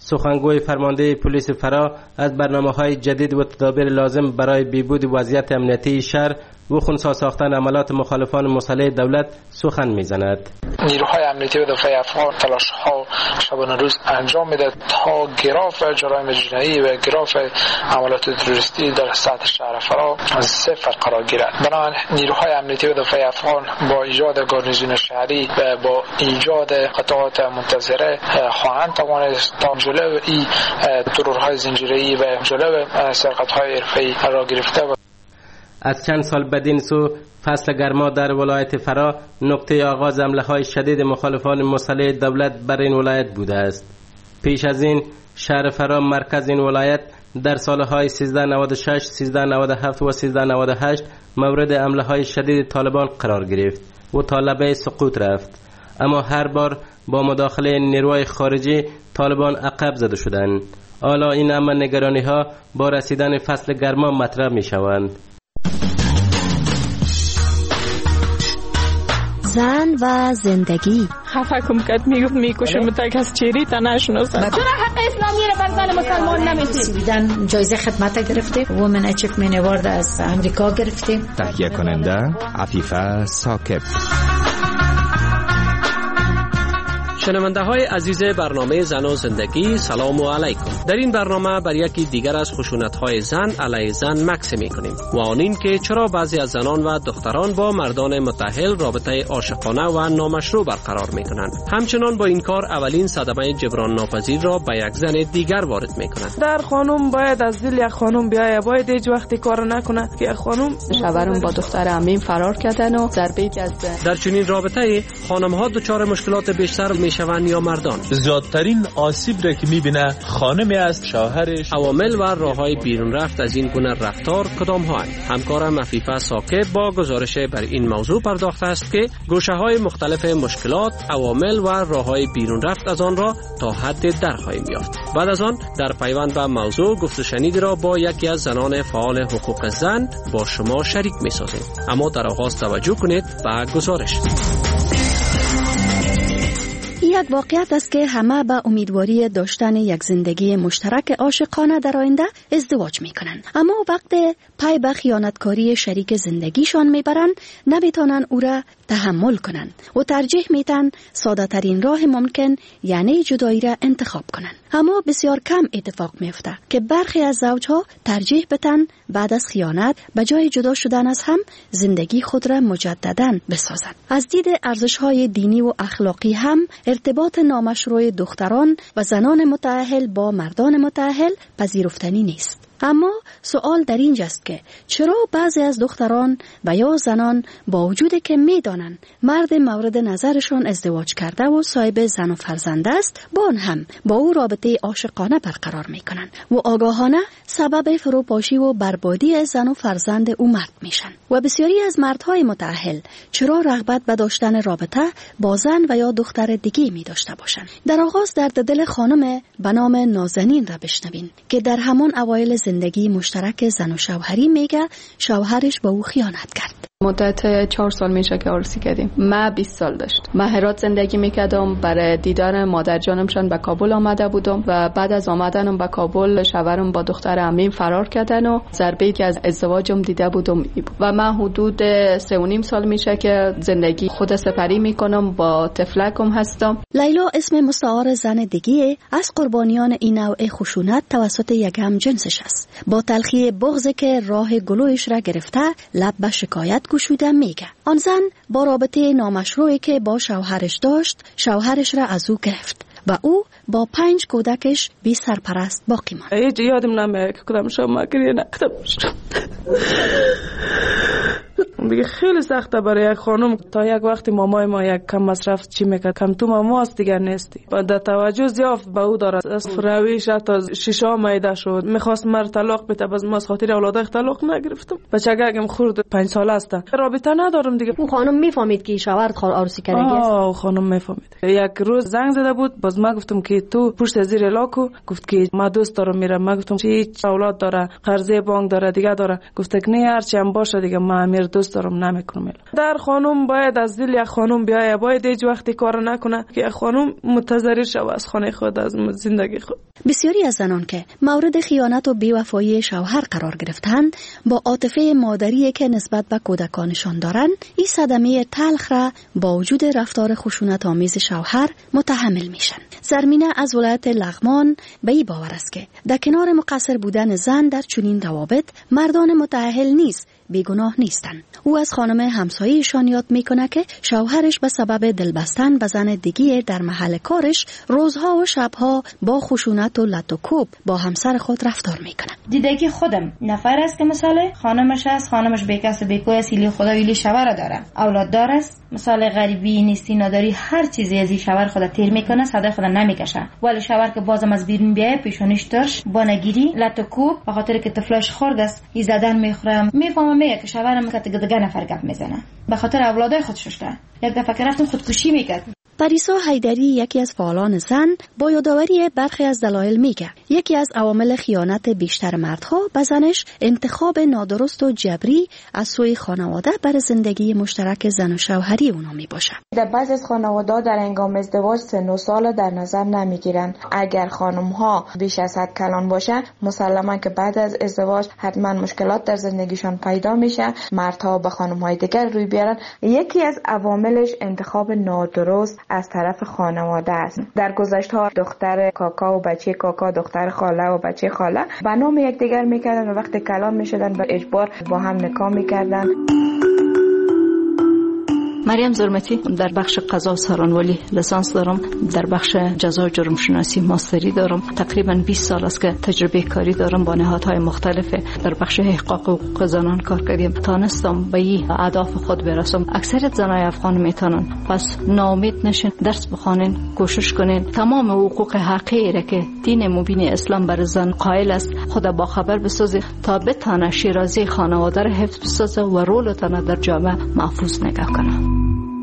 سخنگوی فرمانده پلیس فرا از برنامه‌های جدید و تدابیر لازم برای بهبود وضعیت امنیتی شهر و خنثی ساختن عملات مخالفان مسلح دولت سخن می‌زند. نیروهای امنیتی و دفاع افغان تلاش‌ها شبانه روز انجام می‌دهد تا گراف جرایم جنایی و گراف عملات تروریستی در سطح شهر فرا از صفر قرار گیرد. بنابراین نیروهای امنیتی و دفاع افغان با ایجاد گارنیزون شهری و با ایجاد قطعات منتظره خواهند توانست تا جلو این ترورهای زنجیره‌ای و جلو سرقت‌های حرفه‌ای را گرفته. از چند سال بدین سو فصل گرما در ولایت فرا نقطه آغاز حمله‌های شدید مخالفان مسلح دولت بر این ولایت بوده است. پیش از این شهر فرا مرکز این ولایت در سالهای سیزده نود و شش، سیزده نود و هفت و سیزده نود و هشت مورد حمله‌های شدید طالبان قرار گرفت و تا لبه سقوط رفت، اما هر بار با مداخله نیروهای خارجی طالبان عقب زده شدند. حالا این همه نگرانی‌ها با رسیدن فصل گرما مطرح می‌شوند. زن و زندگی. خفه کم کت میگفت میکشم تک از چیری تا نشناسم. چرا حق اسلامی را بر زن مسلمان نمیدید؟ سویدن جایزه خدمت گرفتیم، وومن اچیومنت اوارد از امریکا گرفتیم. تهیه کننده عفیفه ثاقب. شنونده های عزیز برنامه زن و زندگی، سلام و علیکم. در این برنامه بر یکی دیگر از خشونت های زن علیه زن مکس می کنیم و آن این که چرا بعضی از زنان و دختران با مردان متأهل رابطه عاشقانه و نامشروع برقرار می کنند. همچنان با این کار اولین صدمه جبران ناپذیر را به یک زن دیگر وارد می کنند. در خانم باید از دل یک خانم بیاید، باید هیچ وقتی کار نکنه که یک خانم. شوهرم با دختر عمیم فرار کردن و ضربه از در چنین رابطه خانم ها دچار مشکلات بیشتر می شوند یا مردان؟ زیادترین آسیب را که میبینه خانمی است، شوهرش. عوامل و راههای بیرون رفت از این گونه رفتار کدام ها؟ همکارم عفیفه ثاقب با گزارش بر این موضوع پرداخته است که گوشه های مختلف مشکلات، عوامل و راههای بیرون رفت از آن را تا حد در خواهیم یافت. بعد از آن در پیوند به موضوع گفت و شنید را با یکی از زنان فعال حقوق زن با شما شریک می‌سازیم. اما در آغاز توجه کنید به گزارش. یک واقعیت است که همه به امیدواری داشتن یک زندگی مشترک عاشقانه در آینده ازدواج می کنند، اما وقت پای به خیانتکاری شریک زندگیشان می برند نمیتونن او را تحمل کنند و ترجیح میتن ساده ترین راه ممکن یعنی جدایی را انتخاب کنند. اما بسیار کم اتفاق میفته که برخی از زوجها ترجیح بدن بعد از خیانت به جای جدا شدن از هم زندگی خود را مجددا بسازند. از دید ارزش‌های دینی و اخلاقی هم ارتباط نامشروع دختران و زنان متأهل با مردان متأهل پذیرفتنی نیست. اما سوال در اینجاست که چرا بعضی از دختران و یا زنان با وجودی که میدانند مرد مورد نظرشان ازدواج کرده و صاحب زن و فرزند است، با آن هم با او رابطه عاشقانه برقرار میکنند و آگاهانه سبب فروپاشی و بربادی زن و فرزند او مرد میشن. و بسیاری از مردهای متأهل چرا رغبت به داشتن رابطه با زن و یا دختر دیگه می داشته باشند؟ در آغاز درد دل خانم به نام نازنین را بشنوین که در همان اوایل زندگی مشترک زن و شوهری میگه شوهرش با او خیانت کرد. مدت چهار سال میشه که عروسی کردیم. من بیست سال داشت. من هرات زندگی میکردم. برای دیدار مادر جانمشان به کابل آمده بودم و بعد از آمدنم به کابل شوهرم با دختر عمیم فرار کردن و ضربه‌ای که از ازدواجم دیده بودم و من حدود سه و نیم سال میشه که زندگی خود سپری میکنم، با طفلکم هستم. لیلا اسم مستعار زن دیگه از قربانیان این نوع خشونت توسط یک هم جنسش است. با تلخی بغض که راه گلویش را گرفته لب به شکایت گشوده میگه. آن زن با رابطه نامشروعی که با شوهرش داشت شوهرش را از او گرفت و او با پنج کودکش بی سرپرست باقی ماند. هیچ یادم نمیاد که کدام شما گریه نکردم. دیگه خیلی سخته برای یک خانم. تا یک وقتی مامای ما یک کم مصرف چی میکرد، کم تو ماماست دیگر نیستی و در توجه زیافت به او دارد. از فراویش تا شیشه میده شد، میخواست مرد طلاق بده، باز ما از خاطر اولادش طلاق نگرفتم. بچگم خورد پنج ساله است، رابطه ندارم دیگه. اون خانم میفهمید که شوهر خار عروسی کرده است. آه خانم میفهمید. یک روز زنگ زده بود، باز ما گفتم که تو پشت زیر لاکو، گفت که ما دوست دارم میرم. ما گفتم چه اولاد داره، قرضه بانک داره، دیگه داره. گفت که نه هرچی هم باشه دیگه، ما امیر دوست دارم نمیکنم. در خانم باید از دل یک خانم بیایه، باید هیچ وقتی کار نکنه که یک خانم متضرر شود از خانه خود، از زندگی خود. بسیاری از زنان که مورد خیانت و بی‌وفایی شوهر قرار گرفتند، با عاطفه مادری که نسبت به کودکانشان دارند، این صدمه تلخ را با وجود رفتار خشونت آمیز شوهر متحمل میشن. زرمینه از ولایت لغمان به این باور است که در کنار مقصر بودن زن در چنین روابط، مردان متأهل نیز بیگناه نیستند. او از خانم همسایه‌شان یاد میکنه که شوهرش به سبب دلبستن به زن دیگه در محل کارش روزها و شبها با خشونت و لط و کوب با همسر خود رفتار میکنه. دیدگی خودم نفر است که مثلا خانمش است، خانمش بیکس و بیکوی است، ایلی خدا ایلی شوهر داره، اولاد دار است، مثلا غریبی نیستی نداری، هر چیزی از این شوهر خود تیر میکنه، صدای خود نمیکشه. ولی شوهر که بازم از بیرون بیای پیشونیش ترش با نگیری لط و کوب، به خاطر که طفلش خرد است ای زدن میخوره، میفهمه میگه که شوهرم که دیگه نفر گپ میزنه، به خاطر اولادای خودش شده. یک دفعه که رفتم خودکشی میکرد. پریسا حیدری، یکی از فعالان زن، با یادآوری برخی از دلایل میگه یکی از عوامل خیانت بیشتر مردها به زنش انتخاب نادرست و جبری از سوی خانواده بر زندگی مشترک زن و شوهری اونا میباشه. در بعضی از خانواده‌ها در هنگام ازدواج سن و سال در نظر نمیگیرن. اگر خانم‌ها بیش از حد کلان باشه، مسلما که بعد از ازدواج حتما مشکلات در زندگیشان پیدا میشه. مردها به خانم‌های دیگر روی بیارن. یکی از عواملش انتخاب نادرست از طرف خانواده است. در گذشته دختر کاکا و بچه کاکا، دختر خاله و بچه خاله به نام یکدیگر میکردن و وقتی کلان میشدن به اجبار با هم نکاح میکردن. مریم زرمتی، در بخش قضا و سرانولی لیسانس دارم، در بخش جزا و جرم شناسی ماستری دارم. تقریبا بیست سال است که تجربه کاری دارم، با نهادهای مختلف در بخش احقاق حقوق زنان کار کردیم. تانستم به این اهداف خود برسم. اکثریت زنای افغان میتونن، پس ناامید نشین، درس بخونین، کوشش کنین. تمام حقوق حقیقی را که دین مبین اسلام بر زن قائل است خود با خبر بسازید تا بتونه شیرازی خانواده را حفظ بسازه و رولتان در جامعه محفوظ نگه کنه.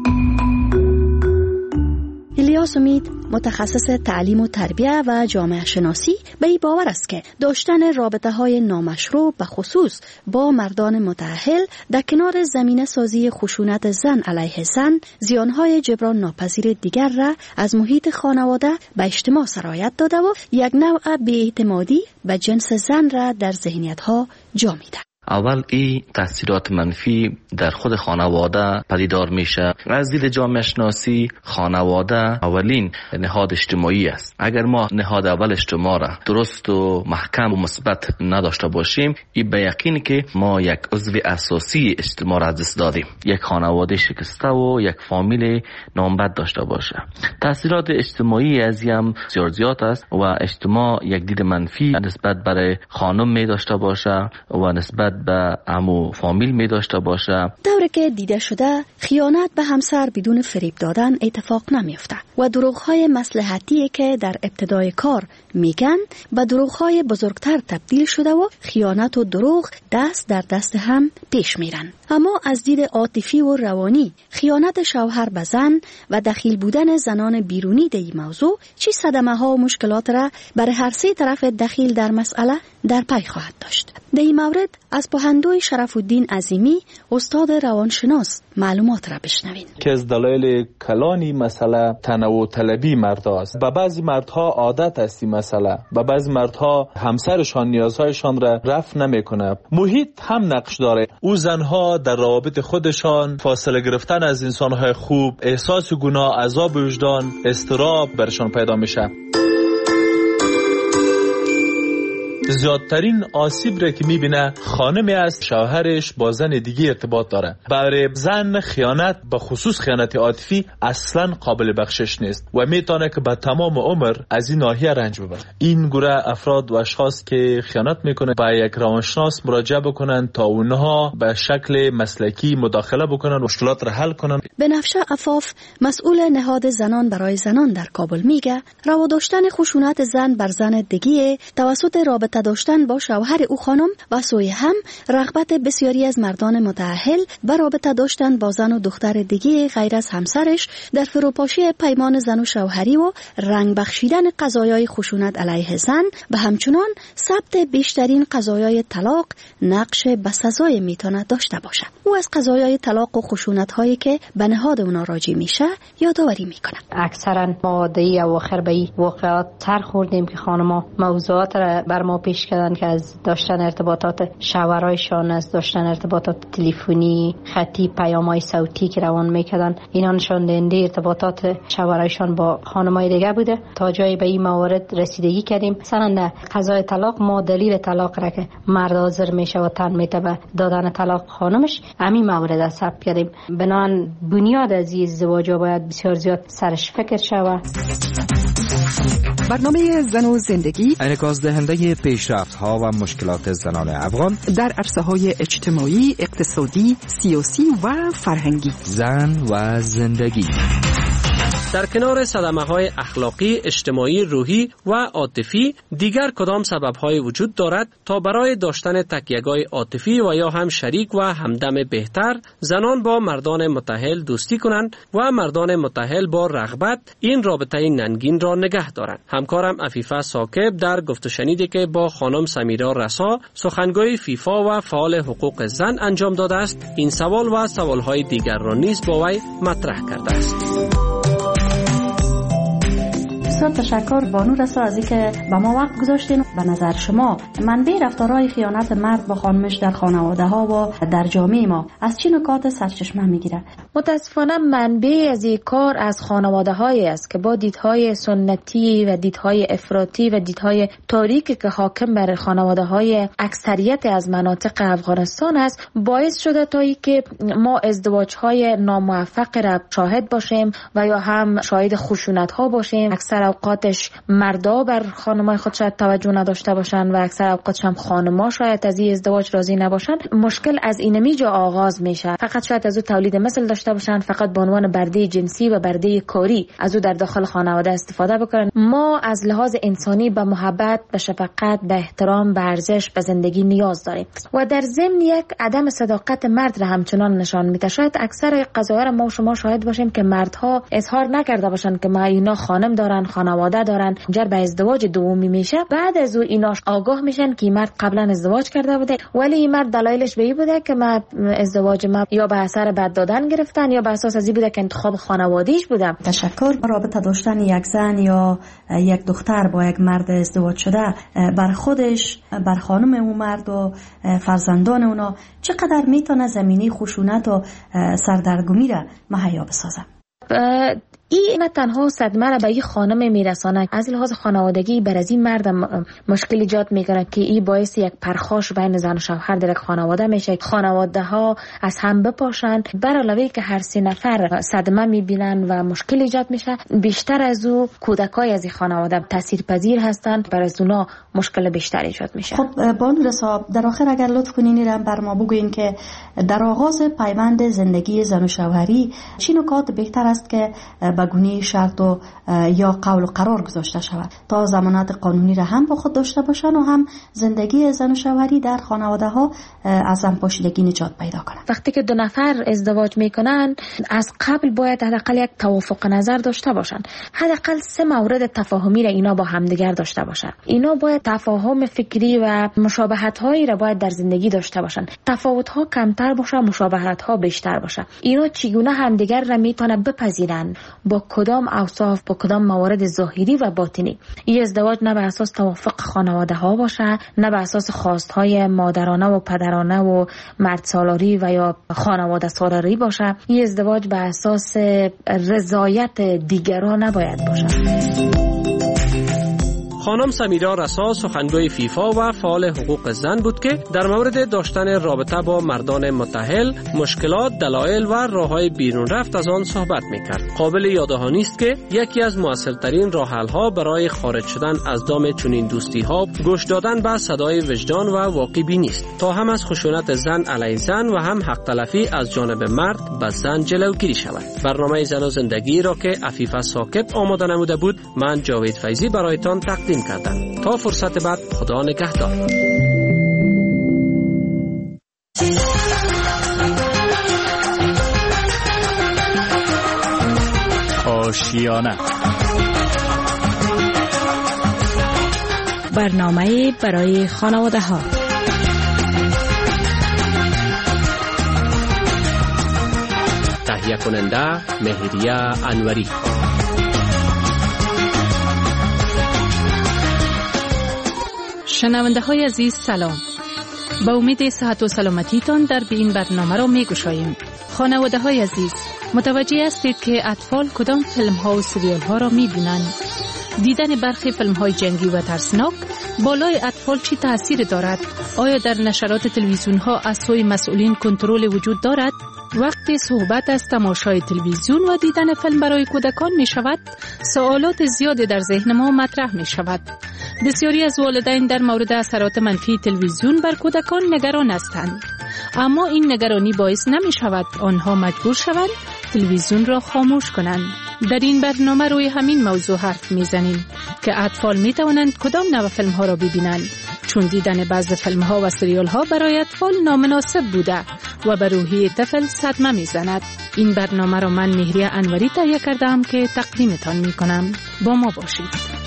الیاس امید، متخصص تعلیم و تربیه و جامعه شناسی، به این باور است که داشتن رابطه های نامشروع به خصوص با مردان متأهل در کنار زمینه سازی خشونت زن علیه زن، زیانهای جبران ناپذیر دیگر را از محیط خانواده به اجتماع سرایت داده و یک نوع بی‌اعتمادی به جنس زن را در ذهنیت‌ها جا می‌دهد. اول این تاثیرات منفی در خود خانواده پدیدار میشه. از دید جامعه شناسی خانواده اولین نهاد اجتماعی است. اگر ما نهاد اول اجتماع را درست و محکم و مثبت نداشته باشیم، این به یقین که ما یک عضو اساسی اجتماع را از دست دادیم. یک خانواده شکسته و یک فامیل نامبد داشته باشه. تاثیرات اجتماعی از هم زیاد زیاد است و اجتماع یک دید منفی نسبت برای خانم می داشته باشه و نسبت به عمو فامیل می داشته باشه. دوره که دیده شده خیانت به همسر بدون فریب دادن اتفاق نمیفته و دروغ‌های مصلحتی که در ابتدای کار میگن به دروغ‌های بزرگتر تبدیل شده و خیانت و دروغ دست در دست هم پیش میرن. اما از دید عاطفی و روانی، خیانت شوهر به زن و دخیل بودن زنان بیرونی در این موضوع چی صدمه ها و مشکلات را برای هر سه طرف دخیل در مسئله در پی خواهد داشت. در این مورد از پوهندوی شرف الدین عظیمی، استاد روانشناس، معلومات را بشنوین. که از دلایل کلانی مسئله تنوع طلبی مرد است. به بعضی مردها عادت است این مسئله. به بعضی مردها همسرشان نیازهایشان را رفع نمیکنه. محیط هم نقش داره. او زنها در روابط خودشان فاصله گرفتن از انسانهای خوب، احساس گناه، عذاب وجدان، اضطراب برشان پیدا میشه. زیادترین آسیب را که میبینه خانمی است شوهرش با زن دیگه ارتباط داره. برای زن خیانت، به خصوص خیانت عاطفی، اصلا قابل بخشش نیست و میتونه که به تمام عمر از این ناحیه رنج ببره. این گروه افراد و اشخاص که خیانت میکنه با یک روانشناس مراجعه بکنن تا اونها به شکل مسلکی مداخله بکنن، مشکلات را حل کنن. بنفشه عفاف، مسئول نهاد زنان برای زنان در کابل، میگه روا داشتن خشونت زن بر زن دیگه توسط رابطه رابطه داشتن با شوهر او خانم و سوی هم رغبت بسیاری از مردان متأهل به رابطه داشتن با زن و دختر دیگه غیر از همسرش در فروپاشی پیمان زن و شوهری و رنگ بخشیدن قضایای خشونت علیه زن و همچنان ثبت بیشترین قضایای طلاق نقش بسزای میتونه داشته باشه. او از قضایای طلاق و خشونت هایی که به نهاد اونا راجع میشه یادآوری میکنه. اکثرا ما دی اواخر به این واقعات سر خوردیم که خانم‌ها موضوعات را بر ما پیش کردن که از داشتن ارتباطات شوهرایشان، از داشتن ارتباطات تلفنی، خطی، پیام‌های صوتی که روان میکردن، اینا نشان دهنده ارتباطات شوهرایشان با خانم‌های دیگه بوده. تا جایی به این موارد رسیدگی کردیم. مثلا در قضای طلاق ما دلیل طلاق را که مرد حاضر میشه و تن میته به دادن طلاق خانمش، همین مورد را ثبت کردیم. بنابراین بنیاد از این ازدواج باید بسیار زیاد سرش فکر شود. برنامه زن و زندگی انعکاس دهنده پیشرفت‌ها و مشکلات زنان افغان در عرصه‌های اجتماعی، اقتصادی، سیاسی و فرهنگی. زن و زندگی در کنار صدمه‌های اخلاقی، اجتماعی، روحی و عاطفی، دیگر کدام سبب‌های وجود دارد تا برای داشتن تکیه‌گاه عاطفی و یا هم شریک و همدم بهتر زنان با مردان متأهل دوستی کنند و مردان متأهل با رغبت این رابطه ننگین را نگه دارند؟ همکارم عفیفه ثاقب در گفت و شنیدی که با خانم سمیرا رسا، سخنگوی فیفا و فعال حقوق زن انجام داده است، این سوال و سوال‌های دیگر را نیز با وی مطرح کرده است. بسیار تشکر بانو رسا از اینکه به ما وقت گذاشتین. به نظر شما منبع رفتارهای خیانت مرد با خانمش در خانواده ها و در جامعه ما از چه نکات سرچشمه میگیره؟ متاسفانه منبع از این کار از خانواده هایی است که با دیدهای سنتی و دیدهای افراطی و دیدهای تاریکی که حاکم بر خانواده های اکثریت از مناطق افغانستان است، باعث شده تا ای که ما ازدواج های ناموفق را شاهد باشیم و یا هم شاهد خشونت ها باشیم. اکثر اوقاتش مردا بر خانمای خود شاید توجه نداشته باشن و اکثر اوقاتش هم خانما شاید از این ازدواج راضی نباشن. مشکل از اینمی جا آغاز میشه. فقط شاید از او تولید مثل داشته باشن، فقط به عنوان برده جنسی و برده کاری از او در داخل خانواده استفاده بکنن. ما از لحاظ انسانی به محبت، به شفقت، به احترام، به ارزش، به زندگی نیاز داریم و در ضمن یک عدم صداقت مرد را همچنان نشان میده. شاید اکثر قضایا را ما و شما شاهد باشیم که مردها اظهار نکرده باشن که ما اینا خانم دارن، خانواده دارن، جر به ازدواج دومی میشه. بعد از او اینا آگاه میشن که مرد قبلا ازدواج کرده بوده، ولی این مرد دلایلش به این بوده که ما ازدواج ما یا به اثر بد دادن گرفتن یا به اساس از این بوده که انتخاب خانوادگیش بوده. تشکر. رابطه داشتن یک زن یا یک دختر با یک مرد ازدواج شده بر خودش، بر خانم اون مرد و فرزندان اونا چقدر میتونه زمینه خشونت و سردرگمی را مهیا بسازه؟ این نه تنها صدمه را به این خانم میرسانه، از لحاظ خانوادگی بر از این مرد مشکل ایجاد میکنه که این باعث یک پرخاش بین زن و شوهر در یک خانواده میشه. خانواده ها از هم بپاشن، بر علاوه که هر سه نفر صدمه میبینن و مشکل ایجاد میشه، بیشتر از او کودکای از این خانواده تاثیرپذیر هستند، بر از اونا مشکل بیشتر ایجاد میشه. خب بانو رسا، در آخر اگر لطف کنین را بر ما بگوین که در آغاز پیوند زندگی زن و شوهری چه نکات بهتر است که به گونه شرط و یا قول و قرار گذاشته شود تا ضمانت قانونی را هم با خود داشته باشن و هم زندگی زن و شوهری در خانواده ها از هم پاشیدگی نجات پیدا کنند. وقتی که دو نفر ازدواج میکنن از قبل باید حداقل یک توافق نظر داشته باشن، حداقل سه مورد تفاهمی را اینا با همدیگر داشته باشن. اینا باید تفاهم فکری و مشابهت هایی را باید در زندگی داشته باشن. تفاوت ها کمتر باشه، مشابهت ها بیشتر باشه. اینا چگونه همدیگر را میتونه بپذیرن، با کدام اوصاف، با کدام موارد ظاهری و باطنی. این ازدواج نه به اساس توافق خانواده ها باشه، نه به اساس خواست های مادرانه و پدرانه و مرد سالاری و یا خانواده سالاری باشه. این ازدواج به اساس رضایت دیگران نباید باشه. خانم سمیرا رسا، سخنگوی فیفا و فعال حقوق زن بود که در مورد داشتن رابطه با مردان متأهل، مشکلات، دلایل و راههای بیرون رفت از آن صحبت میکرد. قابل یادداشت است که یکی از مؤثرترین راه‌حل‌ها برای خارج شدن از دام چنین دوستی‌ها گوش دادن به صدای وجدان و واقع بینی است تا هم از خشونت زن علیه زن و هم حق تلفی از جانب مرد به زن جلوگیری شود. برنامه زن و زندگی را که عفیفه ثاقب آماده نموده بود، من جاوید فیضی برایتان تقدیم تقدیم کردند. تا فرصت بعد، خدا نگهدار. آشیانه، برنامه برای خانواده ها. تهیه کننده مهریه انوری. شنونده های عزیز سلام. با امید صحت و سلامتی تان در به این برنامه را می گشاییم. خانواده های عزیز، متوجه هستید که اطفال کدام فیلم ها و سریال ها را می بینند؟ دیدن برخی فیلم های جنگی و ترسناک بالای اطفال چی تأثیر دارد؟ آیا در نشرات تلویزیون ها از سوی مسئولین کنترل وجود دارد؟ وقتی صحبت از تماشای تلویزیون و دیدن فیلم برای کودکان می شود، سوالات زیادی در ذهن ما مطرح می شود. بسیاری از والدین در مورد اثرات منفی تلویزیون بر کودکان نگران هستند. اما این نگرانی باعث نمی شود آنها مجبور شوند تلویزیون را خاموش کنند. در این برنامه روی همین موضوع حرف می زنیم که اطفال می توانند کدام نوع فیلم ها را ببینند، چون دیدن بعض فیلم ها و سریال ها برای اطفال نامناسب بوده و به روحیه طفل صدمه می زند. این برنامه را من مهریه انوری تهیه کردم که تقدیمتان می کنم. با ما باشید.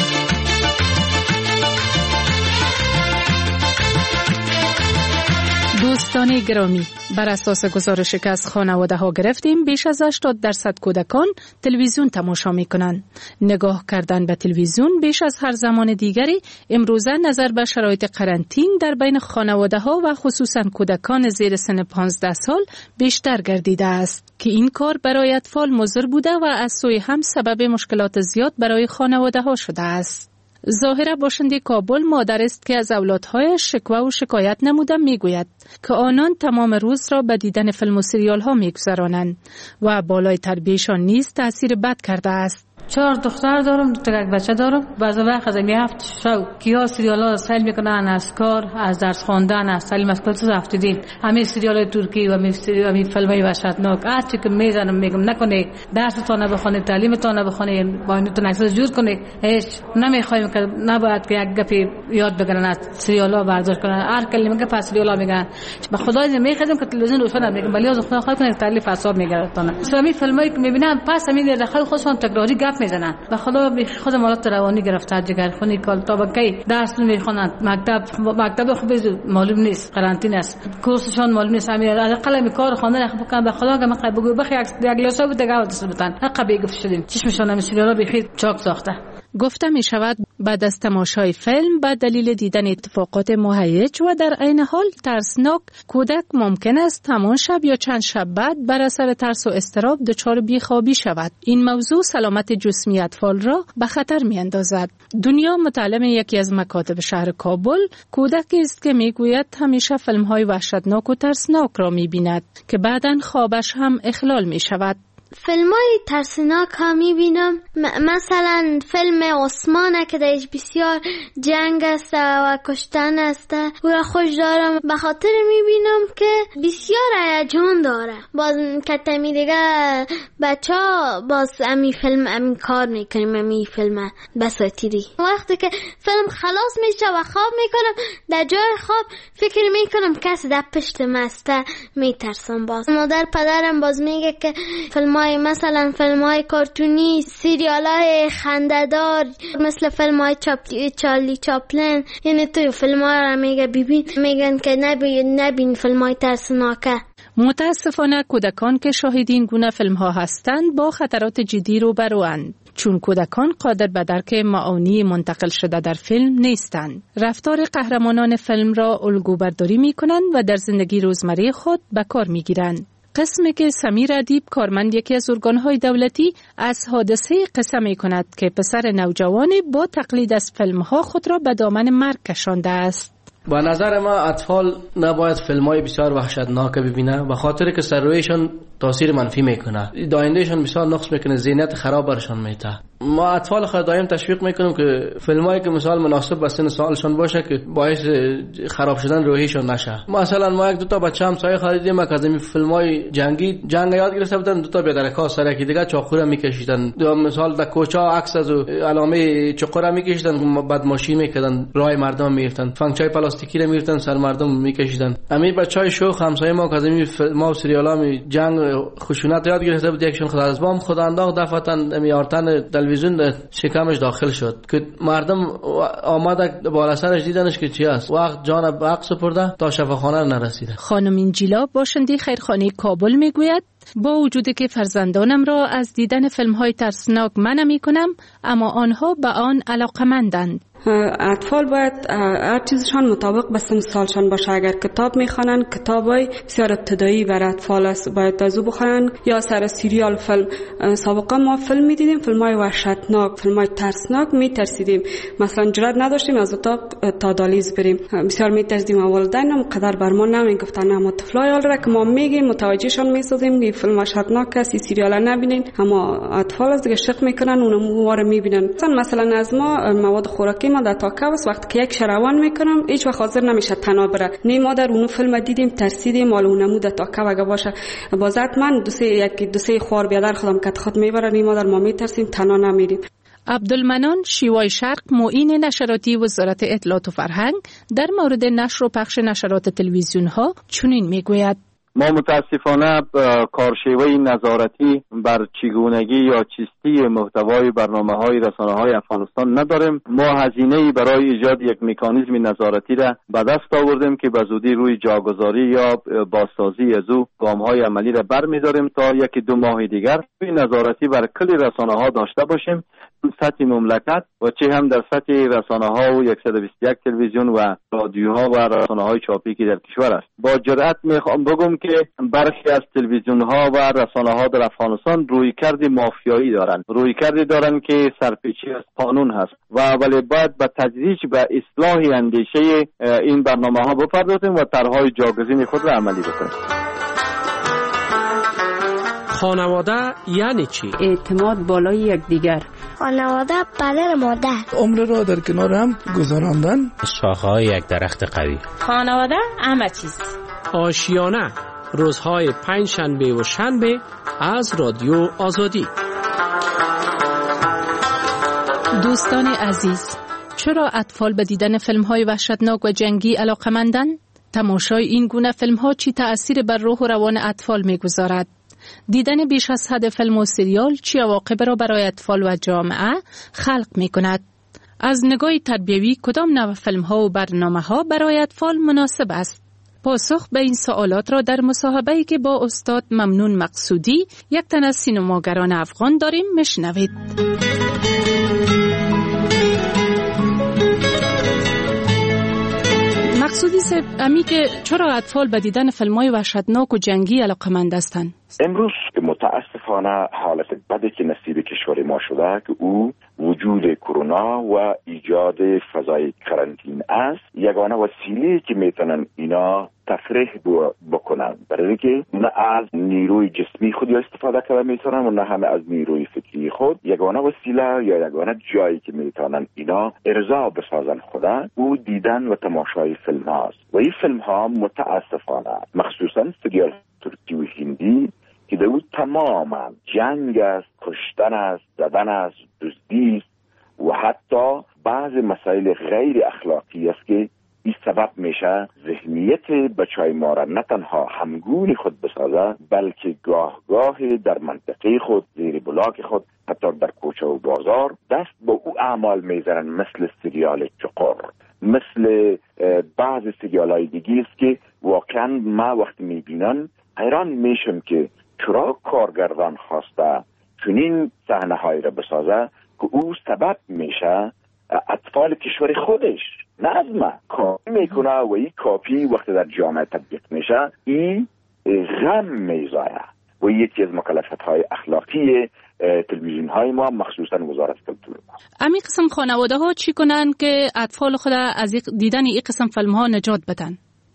دوستان گرامی، بر اساس گزارشی که از خانواده ها گرفتیم، بیش از هشتاد درصد کودکان تلویزیون تماشا می کنند. نگاه کردن به تلویزیون بیش از هر زمان دیگری امروزه نظر به شرایط قرنطین در بین خانواده ها و خصوصا کودکان زیر سن پانزده سال بیشتر گردیده است که این کار برای اطفال مضر بوده و از سوی هم سبب مشکلات زیاد برای خانواده ها شده است. ظاهره باشنده کابل مادر است که از اولادهایش شکوه و شکایت نموده میگوید که آنان تمام روز را به دیدن فیلم و سریال ها میگذرانند و بالای تربیتشان نیز تاثیر بد کرده است. چهار دختر دارم، دو تا بچه دارم. بعضی وقت از می هفت شو کیا سریال ها سیل میکنن، از کار، از درس خواندن، از تعلیم، از کل چیز هفت دین. همه سریال های ترکی و می می فیلم های وحشتناک هر چی که میزنم میگم نکنه، درستون بخونید، تعلیمتون بخونید، با اینتون عکس جور کنید. هیچ نمیخوایم که نباید که یک گپی یاد بگیرن از سریال ها برداشت کنن. هر کلمه که پس سریال ها میگن به خدای میخدم که تلویزیون روشن میگم، ولی از خدا خواهی کنید تعلیف حساب میگیرتون. اسلامی فیلم هایی که میبینم پس همین داخل خودشون تکراری گپ میزنن. به خدا بی خود مالات روانی گرفته، جگرخونی، کال طبقه، درس نمیخونن، مکتب مکتب خوب معلوم نیست، قرنطینه است، کورسشون معلوم نیست. همین از قلم کار خواندن خب بکنن. به خدا که من بگو بخی یک لاسا بود دیگه دست بتن حق بگفت شدیم چشمشون نمیسریالا بخیر چاک ساخته. گفته می شود بعد از تماشای فیلم به دلیل دیدن اتفاقات مهیج و در عین حال ترسناک، کودک ممکن است همان شب یا چند شب بعد بر اثر ترس و اضطراب دچار بیخوابی شود. این موضوع سلامت جسمی اطفال را به خطر می اندازد. دنیا متعلم یکی از مکاتب شهر کابل کودکی است که می گوید همیشه فیلم های وحشتناک و ترسناک را می بیند که بعداً خوابش هم اخلال می شود. فیلم های ترسناک ها می بینم، م- مثلا فیلم عثمانه که درش بسیار جنگ است و کشتن است و خوش دارم، به خاطر می بینم که بسیار هیجان داره. باز کتمی دیگه بچه ها باز امی فیلم امی کار میکنیم، امی فیلم بساتیری. وقتی که فیلم خلاص میشه و خواب میکنم، در جای خواب فکر میکنم کسی در پشت مسته میترسم. باز مادر پدرم باز میگه که فیلم مثلا فیلم های کارتونی، سریال های خنده‌دار مثل فیلم های چاپلی، چارلی چاپلین، یعنی توی فیلم ها را میگه ببین، میگن که نبین نبین فیلم های ترسناکه. متاسفانه کودکان که شاهد این گونه فیلم ها هستند با خطرات جدی روبروند، چون کودکان قادر به درک معانی منتقل شده در فیلم نیستند. رفتار قهرمانان فیلم را الگو برداری می کنند و در زندگی روزمره خود به کار می گیرند. قسمی که سمیر ادیب، کارمند یکی از ارگان‌های دولتی، از حادثه قصه می‌کند که پسر نوجوانی با تقلید از فیلم‌ها خود را به دامن مرگ کشانده است. با نظر ما اطفال نباید فیلم‌های بسیار وحشتناک ببینه، به خاطر که سر رویشان تاثیر منفی میکنه، آیندهشان بسیار نقص میکنه، ذهنیت خراب برشان میته. ما اطفال خود دائم تشویق میکنیم که فیلمایی که مثال مناسب به سن سالشون باشه که باعث خراب شدن روحیشون نشه. مثلا ما یک دو تا بچه‌ام سایه خریدیم که از این فیلمای جنگی جنگ یاد گرفته بودن، دو تا بیادرکا سر کی دیگه چاقو میکشیدن، مثال در کوچه عکس از علامه چقور میکشیدن، بعد ماشین میکردن راه مردم میرفتن، فنگچای پلاستیکی رو میرفتن سر مردم میکشیدن. همین بچهای شوخ همسایه ما که از این فیلم‌ها و سریالا جنگ خشونت یاد گرفته بود، یکشون خدا از بام خدا انداخت دفعتن میارتن تلویزیون شکمش داخل شد که مردم آمده بالا سرش دیدنش که چی است، وقت جان به حق سپرده تا شفاخانه نرسیده. خانم اینجیلا باشنده خیرخانه کابل میگوید با وجودی که فرزندانم را از دیدن فیلم‌های ترسناک منع می‌کنم، اما آنها به آن علاقه‌مندند. اطفال باید هر چیزشان مطابق به سن سالشان باشه. اگر کتاب میخوانن، کتابای بسیار ابتدایی برای اطفال است باید از او بخوانن، یا سر سریال فیلم. سابقا ما فیلم میدیدیم، فیلمای وحشتناک، فیلمای ترسناک، میترسیدیم، مثلا جرئت نداشتیم از اتاق تا دالیز بریم، بسیار میترسیدیم. والدینم قدر بر ما نمیگفتن، اما طفلای حال را که ما میگیم متوجهشان میسازیم که فیلم وحشتناک است، سریال نبینین، اما اطفال از دیگه شق میکنن، اونم واره میبینن. مثلا از ما مواد خوراکی ما در تاکاوس وقتی که یک شروان میکنم هیچ وقت حاضر نمیشه تنها بره. نه ما در اون فیلم دیدیم ترسیدیم، مال اونمو در تاکاو اگه باشه بازات من دو سه یک دو سه خوار بیادر خودم کت خود میبره، نه ما در ما میترسیم تنها نمیریم. عبدالمنان شیوای شرق معین نشراتی وزارت اطلاعات و فرهنگ در مورد نشر و پخش نشرات تلویزیون ها چنین میگوید: ما متاسفانه کارشیوه نظارتی بر چگونگی یا چیستی محتوای برنامه‌های رسانه‌های افغانستان نداریم. ما هزینه‌ای برای ایجاد یک مکانیزم نظارتی را به دست آوردیم که به زودی روی جاگذاری یا بازسازی از او گام‌های عملی را برمی‌داریم تا یکی دو ماه دیگر این نظارتی بر کل رسانه‌ها داشته باشیم، سطح مملکت و چه هم در سطح رسانه‌ها و صد و بیست و یک تلویزیون و رادیوها و رسانه‌های چاپی که در کشور است. با جرأت می‌خوام بگم که برخی از تلویزیون‌ها و رسانه‌ها در افغانستان رویکرد مافیایی دارند، رویکردی دارند که سرپیچی از قانون هست و ولی باید به تدریج به اصلاح اندیشه این برنامه‌ها بپردازیم و طرح‌های جاگزین خود را عملی بکنیم. خانواده یعنی چی؟ اعتماد بالای یکدیگر. خانواده پدر مادر. عمر را در کنار هم گذراندن. شاخه‌های یک درخت قوی. خانواده همه چیز. آشیانه روزهای پنج شنبه و شنبه از رادیو آزادی. دوستان عزیز، چرا اطفال به دیدن فیلم‌های وحشتناک و جنگی علاقه‌مندند؟ تماشای این گونه فیلم‌ها چی تأثیر بر روح و روان اطفال می‌گذارد؟ دیدن بیش از حد فیلم و سریال چی عواقب را برای اطفال و جامعه خلق می‌کند؟ از نگاه تربیوی کدام نوع فیلم‌ها و برنامه‌ها برای اطفال مناسب است؟ پاسخ به این سوالات را در مصاحبه‌ای که با استاد ممنون مقصودی، یک تن از سینماگران افغان داریم میشنوید. مقصودی صاحب، امی که چرا اطفال به دیدن فیلم‌های وحشتناک و جنگی علاقه‌مند هستند؟ امروز متاسفانه حالت بدی که نصیب کشور ما شده که او وجود کرونا و ایجاد فضای کرانتین است، یگانه وسیله که میتونن اینا تفریح بکنن، برای اینکه نه از نیروی جسمی خود استفاده کنن میتونن و نه همه از نیروی فکری خود. یگانه وسیله یا یگانه جایی که میتونن اینا ارضا بسازن خدا او دیدن و تماشای فیلم هاست. و این فیلم ها متاسفانه مخصوصا سریال ترکی و هندی که در او تماما جنگ است، کشتن است، زدن است، دزدی است و حتی بعض مسائل غیر اخلاقی است که این سبب میشه ذهنیت بچهای ما را نه تنها همگون خود بسازه، بلکه گاه گاه در منطقه خود، زیر بلاک خود، حتی در کوچه و بازار دست با او اعمال میزنن، مثل سریال چقر، مثل بعض سریال های دیگه است که واقعا ما وقتی میبینن حیران میشم که چرا کارگردان خواسته چنین صحنه هایی را بسازه که او سبب میشه اطفال کشور خودش نظمه کاپی میکنه و این کاپی وقتی در جامعه تطبیق میشه این غم میزایه و یکی از مکلفیت های اخلاقی تلویزیون های ما مخصوصا وزارت کلتور ما. امی قسم خانواده ها چی کنن که اطفال خود از دیدن این قسم فیلم ها نجات بدن؟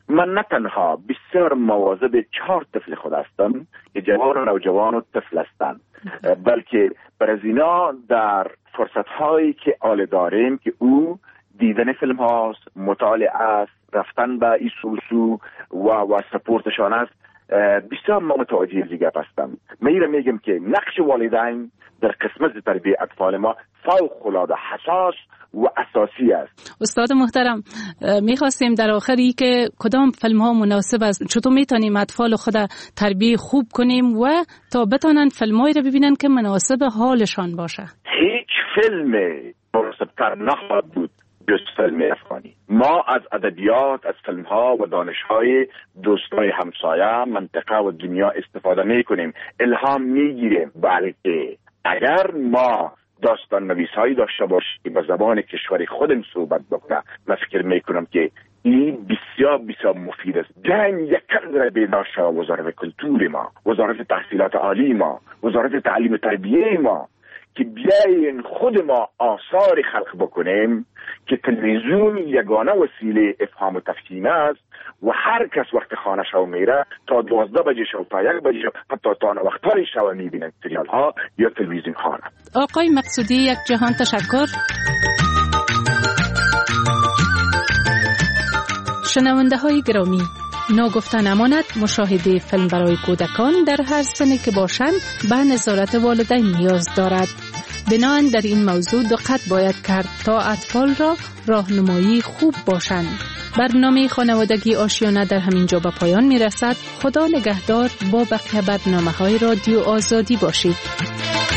من نه تنها بسیار مواظب چهار طفل خود هستم که جوان و نوجوان و طفل هستند، بلکه بر اینا در فرصت هایی که آل داریم که او دیدن فیلم هاست، مطالعه است، رفتن به این سوسو و و سپورتشان است، بسیار ما متوجه دیگه هستم. میره میگم که نقش والدین در قسمت تربیت اطفال ما فوق العاده حساس و اساسی است. استاد محترم، میخواستیم در آخری که کدام فیلم ها مناسب است، چطور میتونیم اطفال خود تربیت خوب کنیم و تا بتونن فیلمایی رو ببینن که مناسب حالشان باشه؟ هیچ فیلم مناسبتر نخواهد بود جز فیلم افغانی. ما از ادبیات، از فیلم ها و دانش های دوستای همسایه، منطقه و دنیا استفاده میکنیم، الهام میگیریم. بلکه اگر ما داستان نویس هایی داشته باشیم که به زبان کشور خودم صحبت بکنه، من فکر میکنم که این بسیار بسیار مفید است. جنگ یک کردر بیدار شد وزارت کلتور ما، وزارت تحصیلات عالی ما، وزارت تعلیم تربیه ما، که بیاین خود ما آثار خلق بکنیم که تلویزیون یگانه وسیله افهام و تفهیم است و هر کس وقت خانه شو میره تا دوازده بجه شو تا یک بجه شو حتی تا وقتاری شو میبینن سریال ها یا تلویزیون خانه. آقای مقصودی، یک جهان تشکر. شنونده های گرامی، ناگفته نماند مشاهده فیلم برای کودکان در هر سنی که باشند به نظارت والدین نیاز دارد. بنابراین در این موضوع دقت باید کرد تا اطفال را راهنمایی خوب باشند. برنامه خانوادگی آشیانه در همین جا به پایان می رسد. خدا نگهدار. با بقیه برنامه های رادیو آزادی باشید.